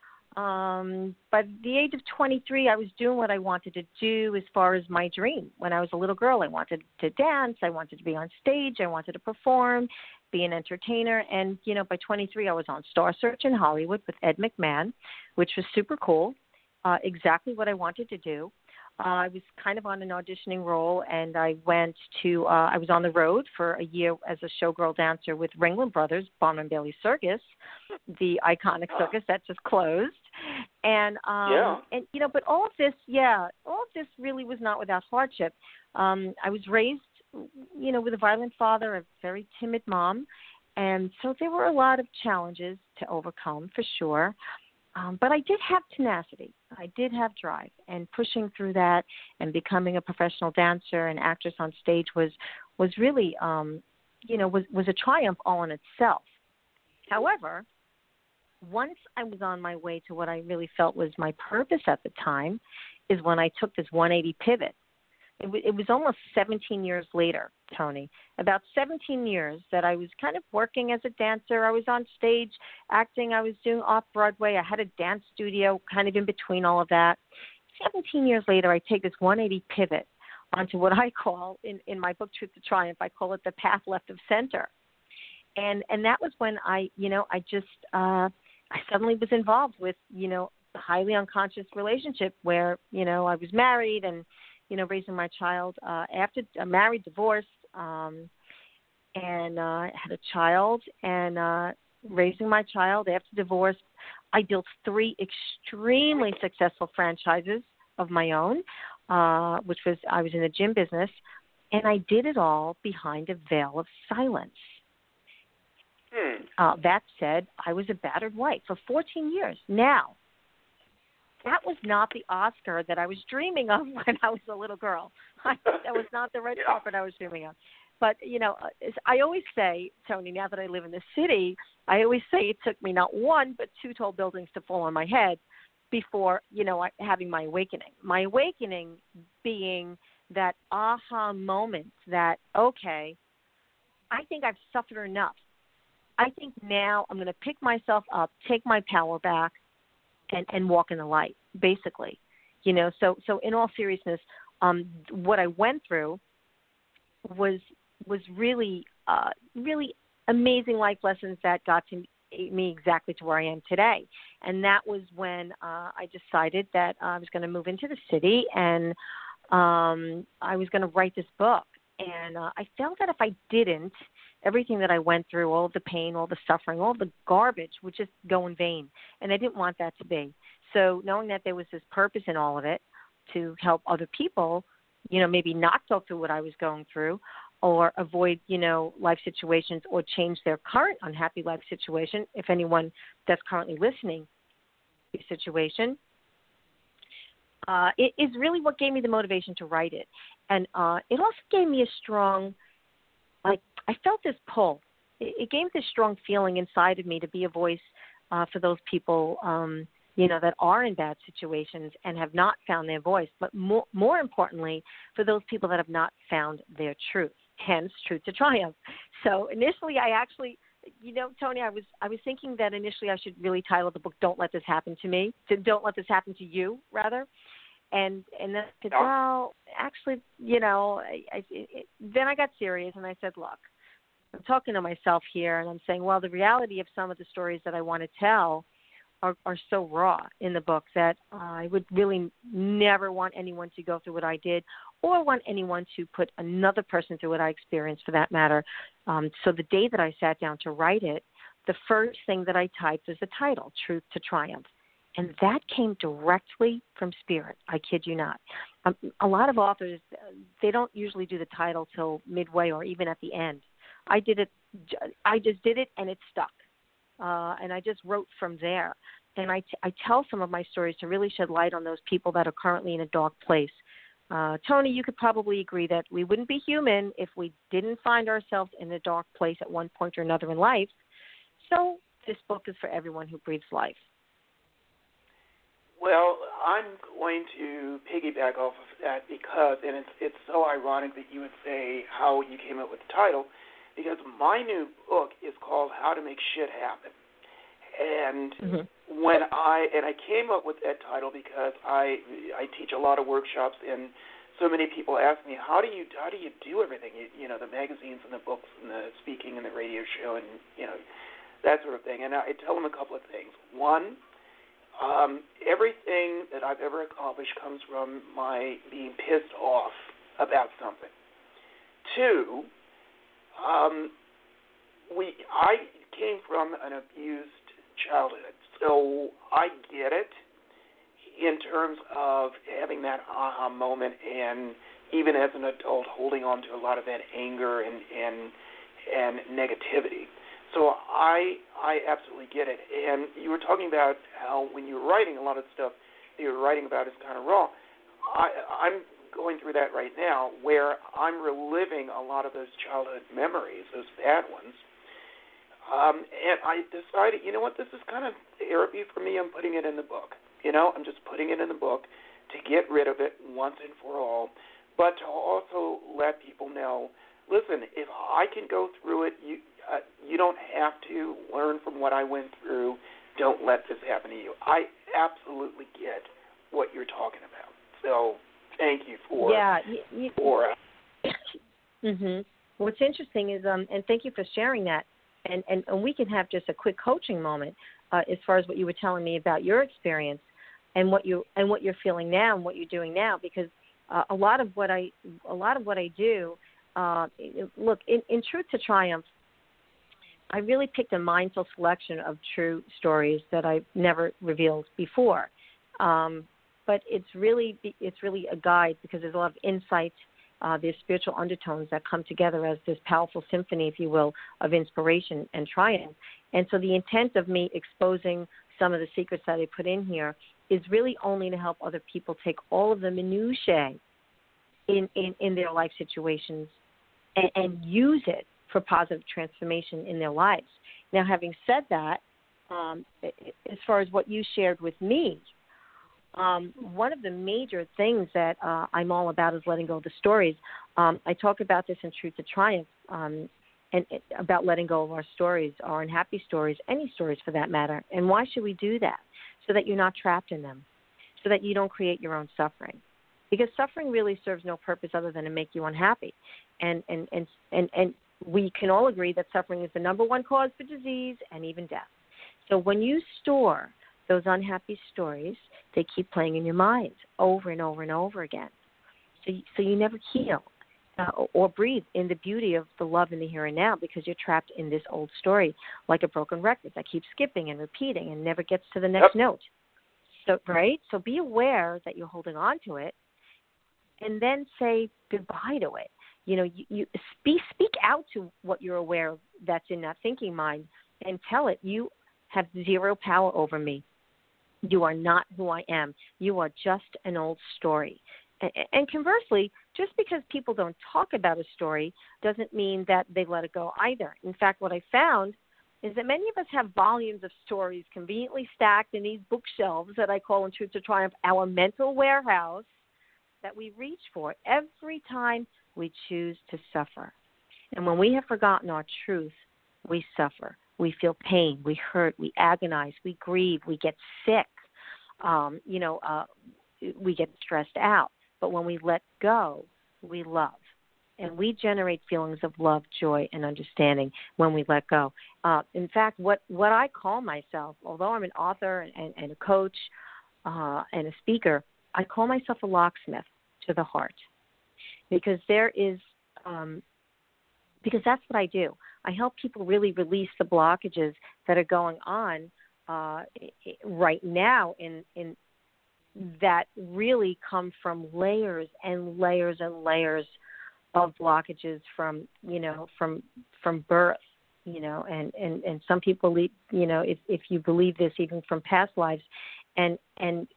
Um, by the age of twenty-three, I was doing what I wanted to do as far as my dream. When I was a little girl, I wanted to dance. I wanted to be on stage. I wanted to perform, be an entertainer. And, you know, by twenty-three, I was on Star Search in Hollywood with Ed McMahon, which was super cool, uh, exactly what I wanted to do. Uh, I was kind of on an auditioning role, and I went to, uh, I was on the road for a year as a showgirl dancer with Ringling Brothers, Barnum and Bailey Circus, the iconic circus that just closed. And, um, Yeah. and, you know, but all of this, yeah, all of this really was not without hardship. Um, I was raised, you know, with a violent father, a very timid mom. And so there were a lot of challenges to overcome, for sure. Um, but I did have tenacity. I did have drive, and pushing through that and becoming a professional dancer and actress on stage was was really, um, you know, was, was a triumph all in itself. However, once I was on my way to what I really felt was my purpose at the time is when I took this one eighty pivot. It, w- it was almost seventeen years later, Tony, about seventeen years that I was kind of working as a dancer. I was on stage acting. I was doing off-Broadway. I had a dance studio kind of in between all of that. seventeen years later, I take this one eighty pivot onto what I call, in, in my book, Truth to Triumph, I call it the path left of center. And and that was when I, you know, I just, uh, I suddenly was involved with, you know, a highly unconscious relationship where, you know, I was married and, you know, raising my child uh, after uh, married, divorced, um, and uh, had a child, and uh, raising my child after divorce. I built three extremely successful franchises of my own. uh, which was I was in the gym business, and I did it all behind a veil of silence. Hmm. Uh, that said, I was a battered wife for fourteen years. Now, that was not the Oscar that I was dreaming of when I was a little girl. That was not the red Yeah. carpet I was dreaming of. But, you know, I always say, Tony, now that I live in the city, I always say it took me not one but two tall buildings to fall on my head before, you know, having my awakening. My awakening being that aha moment that, okay, I think I've suffered enough. I think now I'm going to pick myself up, take my power back, and, and walk in the light, basically. You know, so so in all seriousness, um, what I went through was was really, uh, really amazing life lessons that got to me exactly to where I am today. And that was when uh, I decided that I was going to move into the city and um, I was going to write this book. And uh, I felt that if I didn't, everything that I went through, all the pain, all the suffering, all the garbage would just go in vain. And I didn't want that to be. So knowing that there was this purpose in all of it to help other people, you know, maybe not go through what I was going through or avoid, you know, life situations or change their current unhappy life situation, if anyone that's currently listening to the situation, uh, it is really what gave me the motivation to write it. And uh, it also gave me a strong, like, I felt this pull. It, it gave this strong feeling inside of me to be a voice uh, for those people, um, you know, that are in bad situations and have not found their voice, but more, more importantly, for those people that have not found their truth, hence Truth to Triumph. So initially I actually, you know, Tony, I was I was thinking that initially I should really title the book Don't Let This Happen to Me, to Don't Let This Happen to You, rather. And and then I said, well, actually, you know, I, I, it, then I got serious and I said, look, I'm talking to myself here and I'm saying, well, the reality of some of the stories that I want to tell are, are so raw in the book that uh, I would really never want anyone to go through what I did or want anyone to put another person through what I experienced, for that matter. Um, so the day that I sat down to write it, the first thing that I typed was the title, Truth to Triumph. And that came directly from Spirit. I kid you not. Um, a lot of authors, they don't usually do the title till midway or even at the end. I did it. I just did it, and it stuck. Uh, and I just wrote from there. And I, t- I tell some of my stories to really shed light on those people that are currently in a dark place. Uh, Tony, you could probably agree that we wouldn't be human if we didn't find ourselves in a dark place at one point or another in life. So this book is for everyone who breathes life. Well, I'm going to piggyback off of that because, and it's it's so ironic that you would say how you came up with the title, because my new book is called How to Make Shit Happen. And mm-hmm. when I and I came up with that title because I I teach a lot of workshops, and so many people ask me, how do you how do you do everything? You, you know, the magazines and the books and the speaking and the radio show and you know that sort of thing. And I tell them a couple of things. One, Um, everything that I've ever accomplished comes from my being pissed off about something. Two, um, we I came from an abused childhood, so I get it in terms of having that aha moment, and even as an adult, holding on to a lot of that anger and and and negativity. So I I absolutely get it. And you were talking about how when you were writing, a lot of the stuff that you were writing about is kind of raw. I, I'm going through that right now where I'm reliving a lot of those childhood memories, those bad ones. Um, and I decided, you know what, this is kind of therapy for me. I'm putting it in the book. You know, I'm just putting it in the book to get rid of it once and for all, but to also let people know, listen, if I can go through it, you Uh, you don't have to learn from what I went through. Don't let this happen to you. I absolutely get what you're talking about. So thank you for yeah. You, you, for. mm-hmm. What's interesting is, um, and thank you for sharing that. And, and, and we can have just a quick coaching moment uh, as far as what you were telling me about your experience and what you and what you're feeling now and what you're doing now. Because uh, a lot of what I a lot of what I do, uh, look in, in Truth to Triumph, I really picked a mindful selection of true stories that I've never revealed before. Um, but it's really it's really a guide because there's a lot of insight. Uh, there's spiritual undertones that come together as this powerful symphony, if you will, of inspiration and triumph. And so the intent of me exposing some of the secrets that I put in here is really only to help other people take all of the minutiae in, in, in their life situations and, and use it for positive transformation in their lives. Now, having said that, um, as far as what you shared with me, Um, one of the major things that uh, I'm all about is letting go of the stories. Um, I talk about this in Truth to Triumph, um, and it, about letting go of our stories, our unhappy stories, any stories for that matter. And why should we do that? So that you're not trapped in them, so that you don't create your own suffering. Because suffering really serves no purpose other than to make you unhappy. And and, and, and, and we can all agree that suffering is the number one cause for disease and even death. So when you store those unhappy stories, they keep playing in your mind over and over and over again. So, so you never heal uh, or breathe in the beauty of the love in the here and now because you're trapped in this old story like a broken record that keeps skipping and repeating and never gets to the next yep. note. So, right? So be aware that you're holding on to it and then say goodbye to it. You know, you, you speak, speak out to what you're aware of that's in that thinking mind and tell it, you have zero power over me. You are not who I am. You are just an old story. And conversely, just because people don't talk about a story doesn't mean that they let it go either. In fact, what I found is that many of us have volumes of stories conveniently stacked in these bookshelves that I call in Truth to Triumph our mental warehouse that we reach for every time we choose to suffer. And when we have forgotten our truth, we suffer. We feel pain, we hurt, we agonize, we grieve, we get sick, um, you know, uh, we get stressed out. But when we let go, we love. And we generate feelings of love, joy, and understanding when we let go. Uh, in fact, what, what I call myself, although I'm an author and, and a coach uh, and a speaker, I call myself a locksmith to the heart. Because there is, um, because that's what I do. I help people really release the blockages that are going on uh, right now in, in that really come from layers and layers and layers of blockages from, you know, from from birth, you know, and, and, and some people, you know, if, if you believe this, even from past lives, and and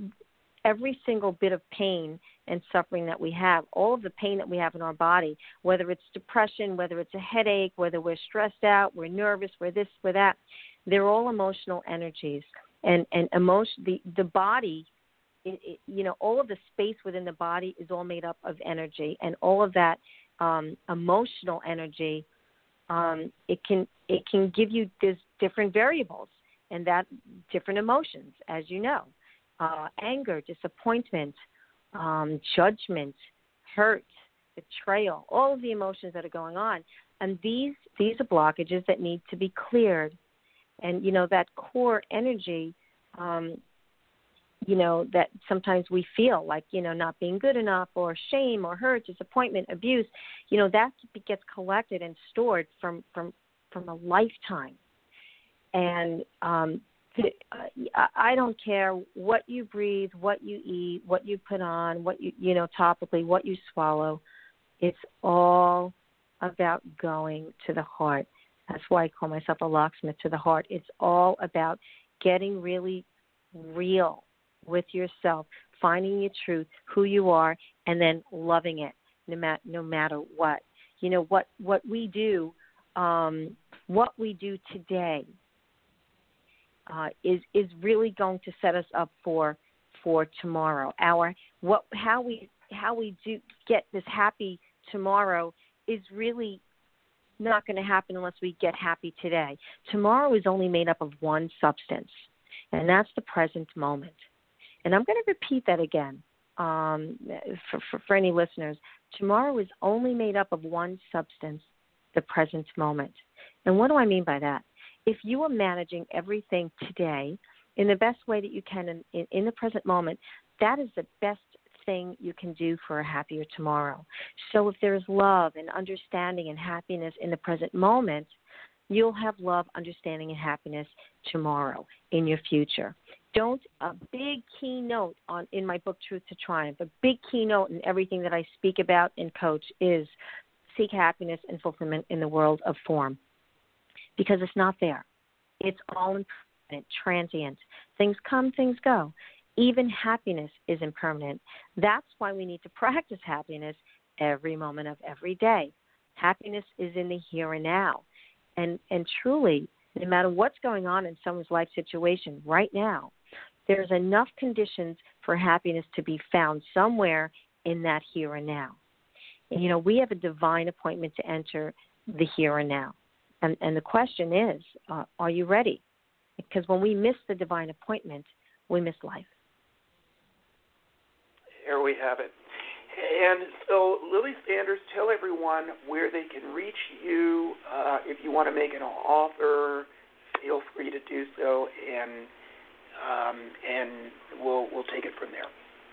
every single bit of pain and suffering that we have, all of the pain that we have in our body, whether it's depression, whether it's a headache, whether we're stressed out, we're nervous, we're this, we're that, they're all emotional energies. And, and emotion, the, the body, it, it, you know, all of the space within the body is all made up of energy. And all of that um, emotional energy, um, it can it can give you this different variables and that different emotions, as you know. Uh, anger, disappointment, um, judgment, hurt, betrayal, all of the emotions that are going on. And these these are blockages that need to be cleared. And, you know, that core energy, um, you know, that sometimes we feel like, you know, not being good enough or shame or hurt, disappointment, abuse, you know, that gets collected and stored from, from, from a lifetime. And um I don't care what you breathe, what you eat, what you put on, what you, you know, topically, what you swallow. It's all about going to the heart. That's why I call myself a locksmith to the heart. It's all about getting really real with yourself, finding your truth, who you are, and then loving it no, mat- no matter what. You know, what, what we do, um, what we do today, Uh, is is really going to set us up for for tomorrow. Our what how we how we do get this happy tomorrow is really not going to happen unless we get happy today. Tomorrow is only made up of one substance, and that's the present moment. And I'm going to repeat that again um, for, for for any listeners. Tomorrow is only made up of one substance, the present moment. And what do I mean by that? If you are managing everything today in the best way that you can in, in, in the present moment, that is the best thing you can do for a happier tomorrow. So if there's love and understanding and happiness in the present moment, you'll have love, understanding, and happiness tomorrow in your future. don't, a big keynote on in my book, Truth to Triumph, a big keynote in everything that I speak about and coach is seek happiness and fulfillment in the world of form, because it's not there. It's all impermanent, transient. Things come, things go. Even happiness is impermanent. That's why we need to practice happiness every moment of every day. Happiness is in the here and now. And and truly, no matter what's going on in someone's life situation right now, there's enough conditions for happiness to be found somewhere in that here and now. And, you know, we have a divine appointment to enter the here and now. And, and the question is, uh, are you ready? Because when we miss the divine appointment, we miss life. Here we have it. And so, Lily Sanders, tell everyone where they can reach you. Uh, if you want to make an offer, feel free to do so, and um, and we'll we'll take it from there.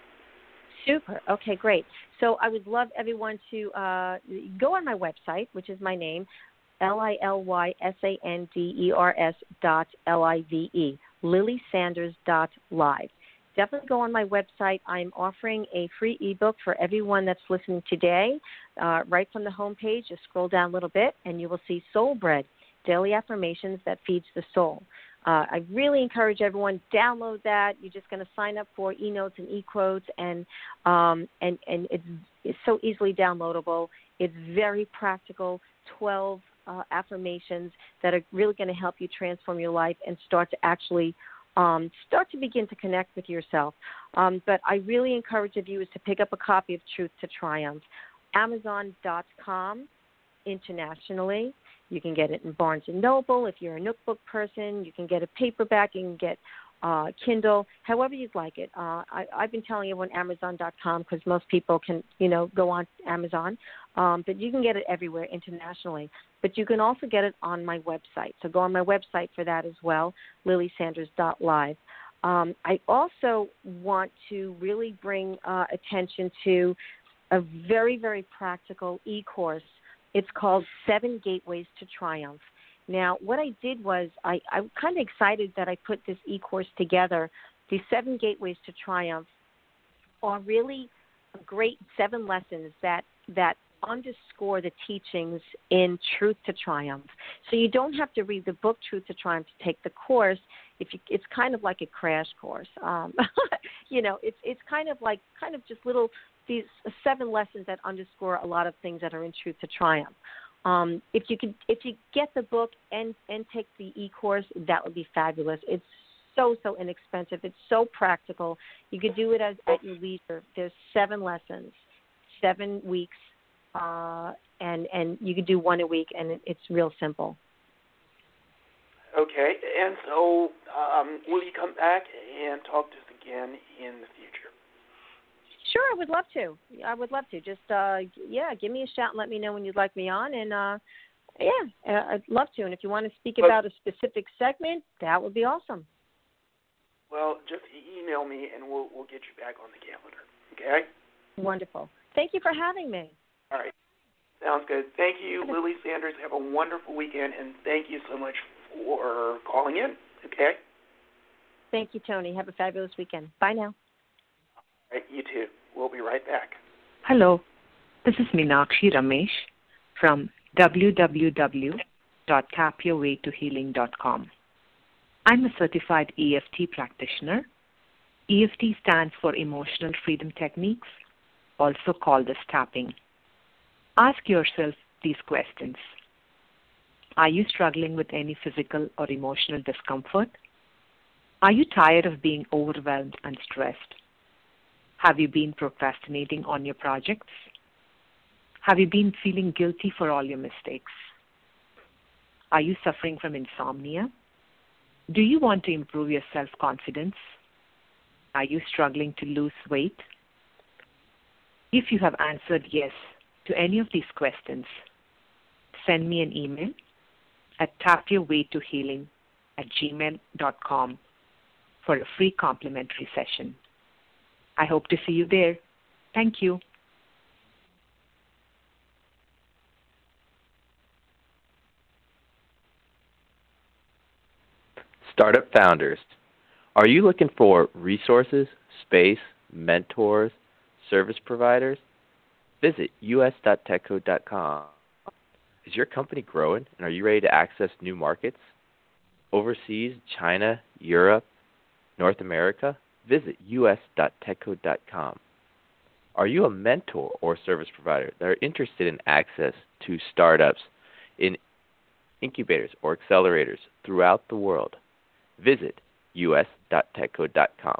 Super. Okay, great. So I would love everyone to uh, go on my website, which is my name, L I L Y S A N D E R S dot L I V E, lily sanders dot live. Definitely go on my website. I'm offering a free ebook for everyone that's listening today. Uh, right from the homepage, just scroll down a little bit, and you will see Soul Bread, Daily Affirmations That Feeds the Soul. Uh, I really encourage everyone, download that. You're just going to sign up for e-notes and e-quotes, and um, and, and it's, it's so easily downloadable. It's very practical, twelve uh, affirmations that are really going to help you transform your life and start to actually um, start to begin to connect with yourself. Um, but I really encourage of you is to pick up a copy of Truth to Triumph, Amazon dot com internationally. You can get it in Barnes and Noble. If you're a Nookbook person, you can get a paperback. You can get uh, Kindle, however you'd like it. Uh, I, I've been telling everyone Amazon dot com because most people can, you know, go on Amazon. Um, but you can get it everywhere internationally. But you can also get it on my website. So go on my website for that as well, lily sanders dot live. Um, I also want to really bring uh, attention to a very, very practical e-course. It's called Seven Gateways to Triumph. Now, what I did was I, I'm kind of excited that I put this e-course together. The Seven Gateways to Triumph are really great seven lessons that that underscore the teachings in Truth to Triumph. So you don't have to read the book Truth to Triumph to take the course. If you, it's kind of like a crash course. Um, you know, it's it's kind of like kind of just little these seven lessons that underscore a lot of things that are in Truth to Triumph. Um, if you could, if you get the book and, and take the e-course, that would be fabulous. It's so, so inexpensive. It's so practical. You could do it as, at your leisure. There's seven lessons, seven weeks, uh, and, and you could do one a week, and it, it's real simple. Okay, and so um, will you come back and talk to us again in the future? Sure, I would love to. I would love to. Just, uh, yeah, give me a shout and let me know when you'd like me on. And, uh, yeah, uh, I'd love to. And if you want to speak but, about a specific segment, that would be awesome. Well, just email me and we'll we'll get you back on the calendar. Okay? Wonderful. Thank you for having me. All right. Sounds good. Thank you, Lily Sanders. Have a wonderful weekend, and thank you so much for calling in. Okay? Thank you, Tony. Have a fabulous weekend. Bye now. All right, you too. We'll be right back. Hello, this is Meenakshi Ramesh from w w w dot tap your way to healing dot com. I'm a certified E F T practitioner. E F T stands for Emotional Freedom Techniques, also called as tapping. Ask yourself these questions. Are you struggling with any physical or emotional discomfort? Are you tired of being overwhelmed and stressed? Have you been procrastinating on your projects? Have you been feeling guilty for all your mistakes? Are you suffering from insomnia? Do you want to improve your self-confidence? Are you struggling to lose weight? If you have answered yes to any of these questions, send me an email at tapyourwaytohealing at gmail dot com for a free complimentary session. I hope to see you there. Thank you. Startup founders, Are you looking for resources, space, mentors, service providers? Visit u s dot techcode dot com. Is your company growing, and are you ready to access new markets? Overseas, China, Europe, North America? Visit u s dot techcode dot com. Are you a mentor or service provider that are interested in access to startups in incubators or accelerators throughout the world? Visit u s dot techcode dot com.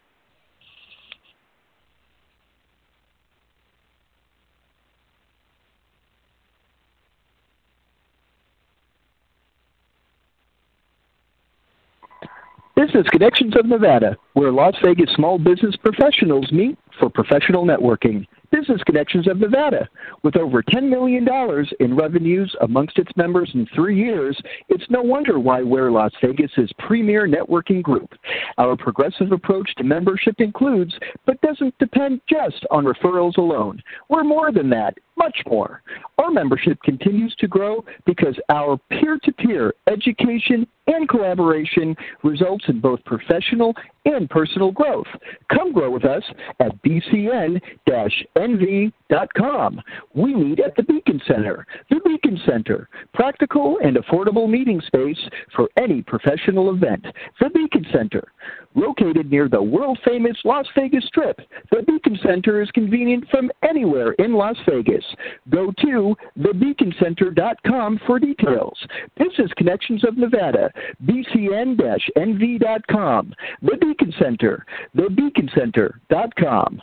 Business Connections of Nevada, where Las Vegas small business professionals meet for professional networking. Business Connections of Nevada. With over ten million dollars in revenues amongst its members in three years, it's no wonder why we're Las Vegas's premier networking group. Our progressive approach to membership includes, but doesn't depend just on referrals alone. We're more than that, much more. Our membership continues to grow because our peer-to-peer education and collaboration results in both professional and personal growth. Come grow with us at b c n dash n v dot com. We meet at the Beacon Center. The Beacon Center, practical and affordable meeting space for any professional event. The Beacon Center, located near the world-famous Las Vegas Strip. The Beacon Center is convenient from anywhere in Las Vegas. Go to the beacon center dot com for details. Business Connections of Nevada, b c n dash n v dot com. The Beacon Center, the beacon center dot com.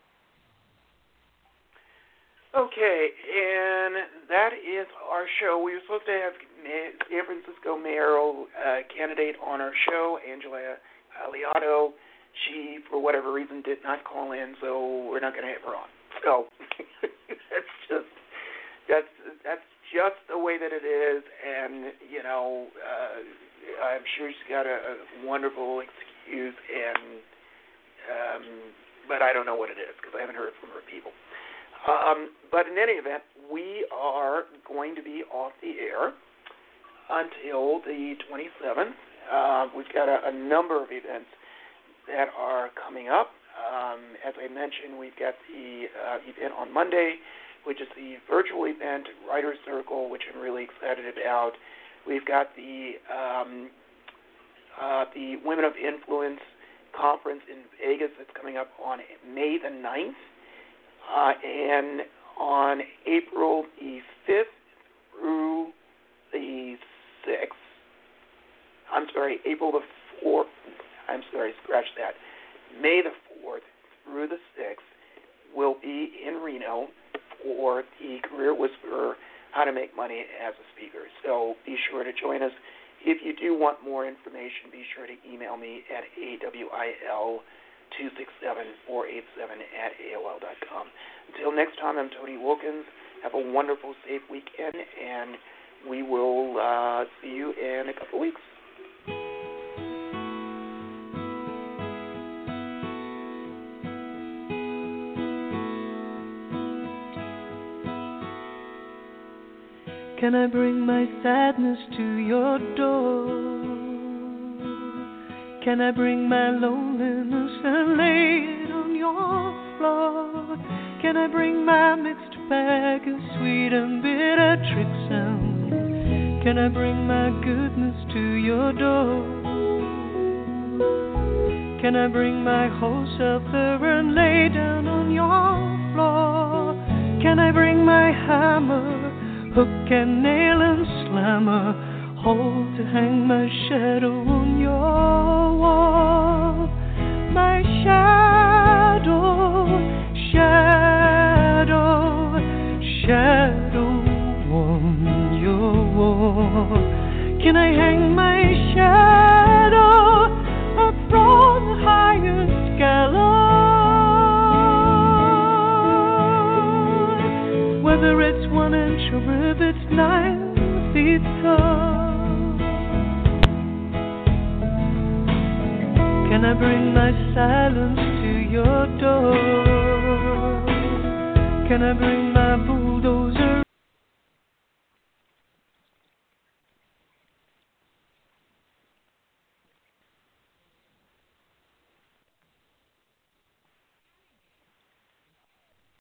Okay, and that is our show. We were supposed to have San Francisco mayoral uh, candidate on our show, Angela Aliato. She, for whatever reason, did not call in, so we're not going to have her on. So that's just that's that's just the way that it is, and you know, uh, I'm sure she's got a, a wonderful excuse, and um, but I don't know what it is because I haven't heard from her people. Um, but in any event, we are going to be off the air until the twenty-seventh. Uh, we've got a, a number of events that are coming up. Um, as I mentioned, we've got the uh, event on Monday, which is the virtual event, Writer's Circle, which I'm really excited about. We've got the um, uh, the Women of Influence conference in Vegas that's coming up on May the ninth. Uh, and on April the fifth through the sixth, I'm sorry, April the fourth, I'm sorry, scratch that, May the fourth through the sixth will be in Reno for the Career Whisperer, How to Make Money as a Speaker. So be sure to join us. If you do want more information, be sure to email me at A W I L two six seven, four eight seven at A O L dot com. Until next time, I'm Tony Wilkins. Have a wonderful, safe weekend, and we will uh, see you in a couple weeks. Can I bring my sadness to your door? Can I bring my loneliness and lay it on your floor? Can I bring my mixed bag of sweet and bitter tricks and can I bring my goodness to your door? Can I bring my whole self there and lay down on your floor? Can I bring my hammer, hook and nail and slammer, hold to hang my shadow on your wall? My shadow, shadow, shadow on your wall. Can I hang my shadow up from the highest gallows? Whether it's one inch or if it's nine feet tall. Can I bring my silence to your door? Can I bring my